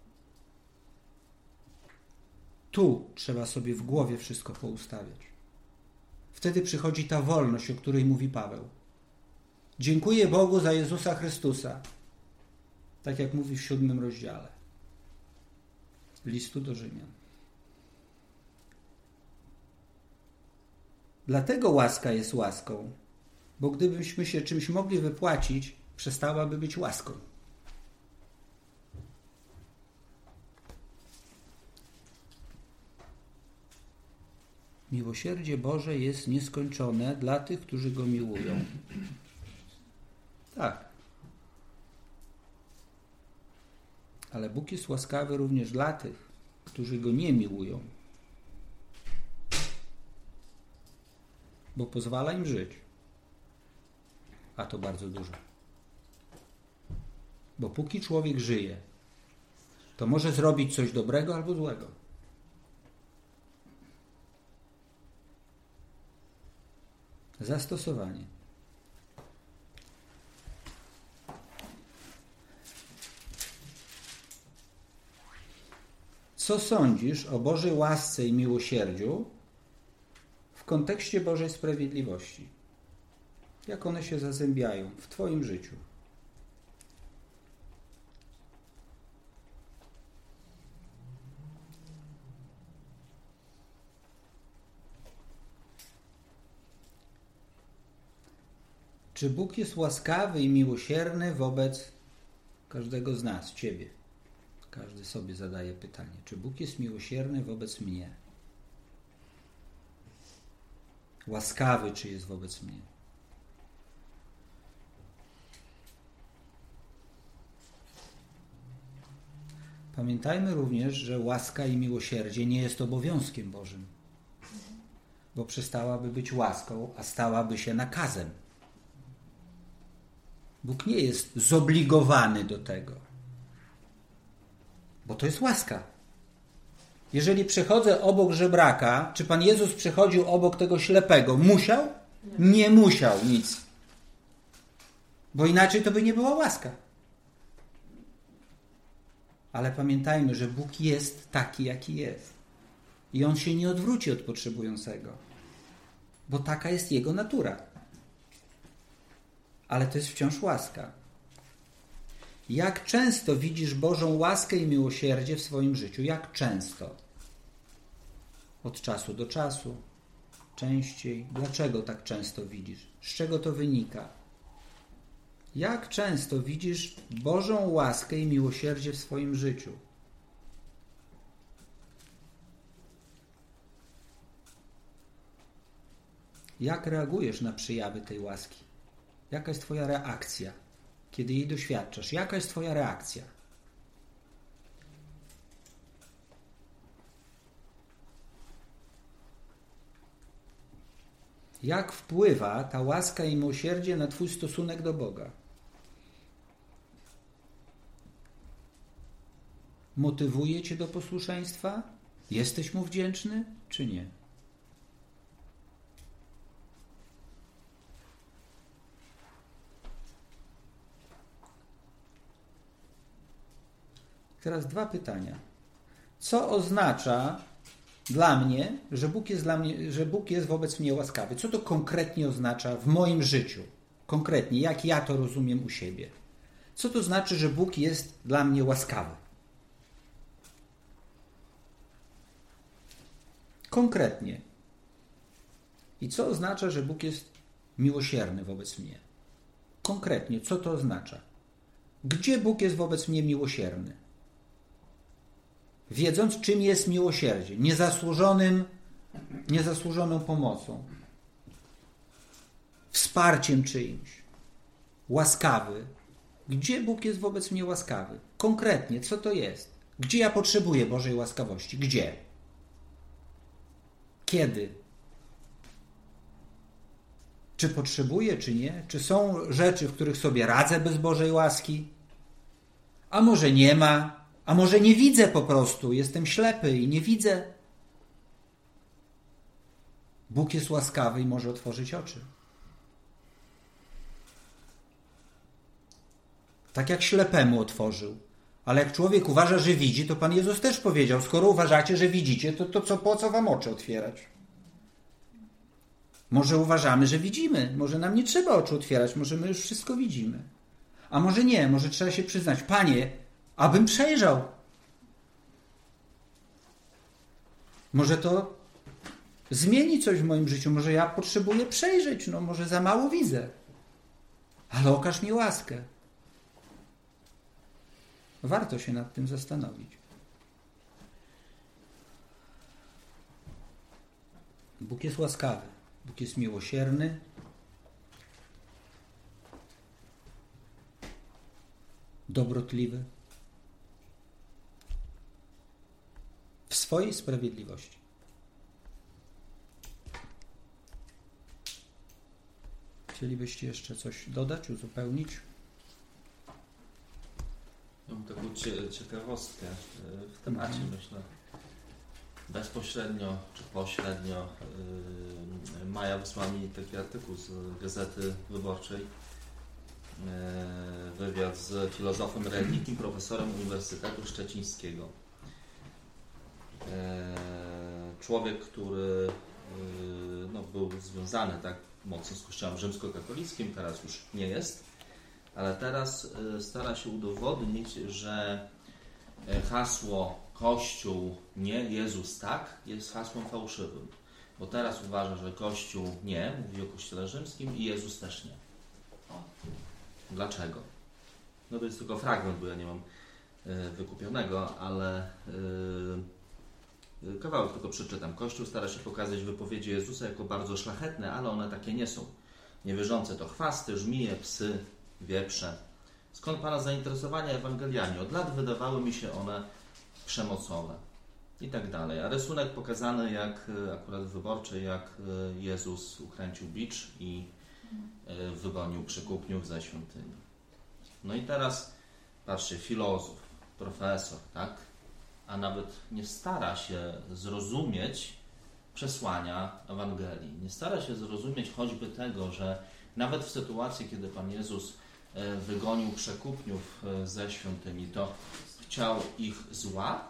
Tu trzeba sobie w głowie wszystko poustawiać. Wtedy przychodzi ta wolność, o której mówi Paweł. Dziękuję Bogu za Jezusa Chrystusa, tak jak mówi w siódmym rozdziale listu do Rzymian. Dlatego łaska jest łaską, bo gdybyśmy się czymś mogli wypłacić, przestałaby być łaską. Miłosierdzie Boże jest nieskończone dla tych, którzy Go miłują. Tak. Ale Bóg jest łaskawy również dla tych, którzy Go nie miłują. Bo pozwala im żyć. A to bardzo dużo. Bo póki człowiek żyje, to może zrobić coś dobrego albo złego. Zastosowanie. Co sądzisz o Bożej łasce i miłosierdziu w kontekście Bożej sprawiedliwości? Jak one się zazębiają w Twoim życiu? Czy Bóg jest łaskawy i miłosierny wobec każdego z nas, Ciebie? Każdy sobie zadaje pytanie. Czy Bóg jest miłosierny wobec mnie? Łaskawy, czy jest wobec mnie? Pamiętajmy również, że łaska i miłosierdzie nie jest obowiązkiem Bożym, bo przestałaby być łaską, a stałaby się nakazem. Bóg nie jest zobligowany do tego, bo to jest łaska. Jeżeli przechodzę obok żebraka, czy Pan Jezus przechodził obok tego ślepego, musiał? Nie, nie musiał nic. Bo inaczej to by nie była łaska. Ale pamiętajmy, że Bóg jest taki, jaki jest. I On się nie odwróci od potrzebującego. Bo taka jest Jego natura. Ale to jest wciąż łaska. Jak często widzisz Bożą łaskę i miłosierdzie w swoim życiu? Jak często? Od czasu do czasu? Częściej? Dlaczego tak często widzisz? Z czego to wynika? Jak często widzisz Bożą łaskę i miłosierdzie w swoim życiu? Jak reagujesz na przejawy tej łaski? Jaka jest twoja reakcja, kiedy jej doświadczasz? Jaka jest twoja reakcja? Jak wpływa ta łaska i miłosierdzie na twój stosunek do Boga? Motywuje cię do posłuszeństwa? Jesteś mu wdzięczny, czy nie? Teraz dwa pytania. Co oznacza dla mnie, że Bóg jest dla mnie, że Bóg jest wobec mnie łaskawy? Co to konkretnie oznacza w moim życiu? Konkretnie, jak ja to rozumiem u siebie? Co to znaczy, że Bóg jest dla mnie łaskawy? Konkretnie. I co oznacza, że Bóg jest miłosierny wobec mnie? Konkretnie, co to oznacza? Gdzie Bóg jest wobec mnie miłosierny? Wiedząc, czym jest miłosierdzie, niezasłużonym, niezasłużoną pomocą, wsparciem czyimś, łaskawy. Gdzie Bóg jest wobec mnie łaskawy? Konkretnie, co to jest? Gdzie ja potrzebuję Bożej łaskawości? Gdzie? Kiedy? Czy potrzebuję, czy nie? Czy są rzeczy, w których sobie radzę bez Bożej łaski? A może nie ma? A może nie widzę po prostu? Jestem ślepy i nie widzę? Bóg jest łaskawy i może otworzyć oczy. Tak jak ślepemu otworzył. Ale jak człowiek uważa, że widzi, to Pan Jezus też powiedział, skoro uważacie, że widzicie, to, to co, po co wam oczy otwierać? Może uważamy, że widzimy. Może nam nie trzeba oczu otwierać. Może my już wszystko widzimy. A może nie. Może trzeba się przyznać. Panie, abym przejrzał. Może to zmieni coś w moim życiu. Może ja potrzebuję przejrzeć. No może za mało widzę. Ale okaż mi łaskę. Warto się nad tym zastanowić. Bóg jest łaskawy. Bóg jest miłosierny. Dobrotliwy. W swojej sprawiedliwości. Chcielibyście jeszcze coś dodać, uzupełnić? Mam taką cie- ciekawostkę w temacie, Mhm. myślę. Bezpośrednio czy pośrednio yy, Maja wysłała mi taki artykuł z Gazety Wyborczej. Yy, wywiad z filozofem religii, profesorem Uniwersytetu Szczecińskiego. Yy, człowiek, który yy, no, był związany tak mocno z Kościołem rzymskokatolickim, teraz już nie jest, ale teraz stara się udowodnić, że hasło Kościół nie, Jezus tak jest hasłem fałszywym. Bo teraz uważa, że Kościół nie, mówi o Kościele rzymskim i Jezus też nie. O. Dlaczego? No to jest tylko fragment, bo ja nie mam wykupionego, ale yy, kawałek tylko przeczytam. Kościół stara się pokazać wypowiedzi Jezusa jako bardzo szlachetne, ale one takie nie są. Niewierzące to chwasty, żmije, psy, wieprze. Skąd Pana zainteresowanie Ewangeliami? Od lat wydawały mi się one przemocowe. I tak dalej. A rysunek pokazany, jak akurat w Wyborczej, jak Jezus ukręcił bicz i wygonił przekupniów ze świątyni. No i teraz, patrzcie, filozof, profesor, tak? A nawet nie stara się zrozumieć przesłania Ewangelii. Nie stara się zrozumieć choćby tego, że nawet w sytuacji, kiedy Pan Jezus wygonił przekupniów ze świątyni, to chciał ich zła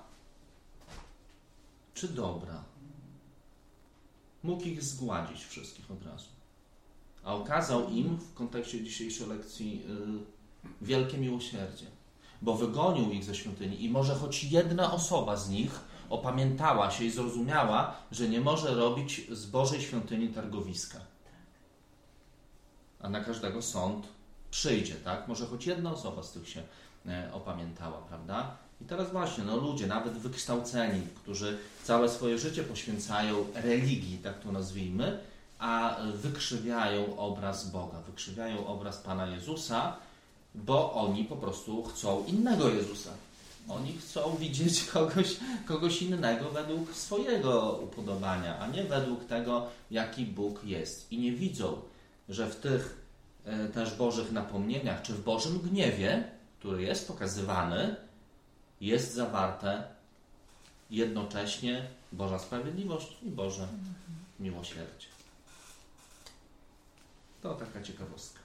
czy dobra? Mógł ich zgładzić wszystkich od razu. A okazał im w kontekście dzisiejszej lekcji yy, wielkie miłosierdzie. Bo wygonił ich ze świątyni i może choć jedna osoba z nich opamiętała się i zrozumiała, że nie może robić z Bożej świątyni targowiska. A na każdego sąd przyjdzie, tak? Może choć jedna osoba z tych się e, opamiętała, prawda? I teraz właśnie, no ludzie, nawet wykształceni, którzy całe swoje życie poświęcają religii, tak to nazwijmy, a wykrzywiają obraz Boga, wykrzywiają obraz Pana Jezusa, bo oni po prostu chcą innego Jezusa. Oni chcą widzieć kogoś, kogoś innego według swojego upodobania, a nie według tego, jaki Bóg jest. I nie widzą, że w tych e, też Bożych napomnieniach, czy w Bożym gniewie, który jest pokazywany, jest zawarte jednocześnie Boża sprawiedliwość i Boże miłosierdzie. To taka ciekawostka.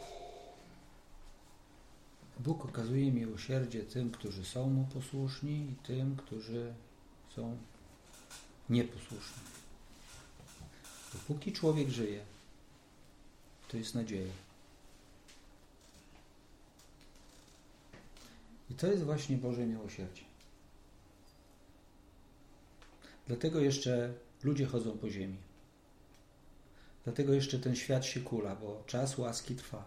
Bóg okazuje miłosierdzie tym, którzy są Mu posłuszni i tym, którzy są nieposłuszni. Dopóki człowiek żyje, to jest nadzieja. I to jest właśnie Boże miłosierdzie. Dlatego jeszcze ludzie chodzą po ziemi. Dlatego jeszcze ten świat się kula, bo czas łaski trwa.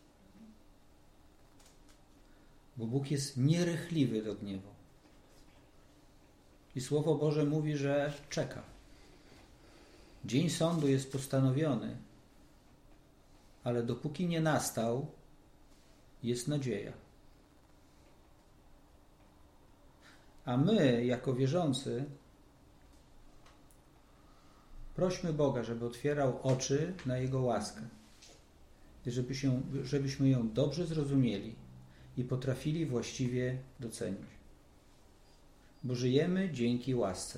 Bo Bóg jest nierychliwy do gniewu. I Słowo Boże mówi, że czeka. Dzień sądu jest postanowiony, ale dopóki nie nastał, jest nadzieja. A my, jako wierzący, prośmy Boga, żeby otwierał oczy na Jego łaskę. I żeby się, żebyśmy ją dobrze zrozumieli i potrafili właściwie docenić. Bo żyjemy dzięki łasce.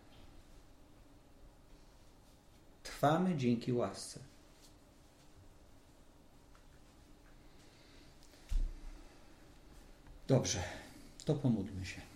Trwamy dzięki łasce. Dobrze, to pomódlmy się.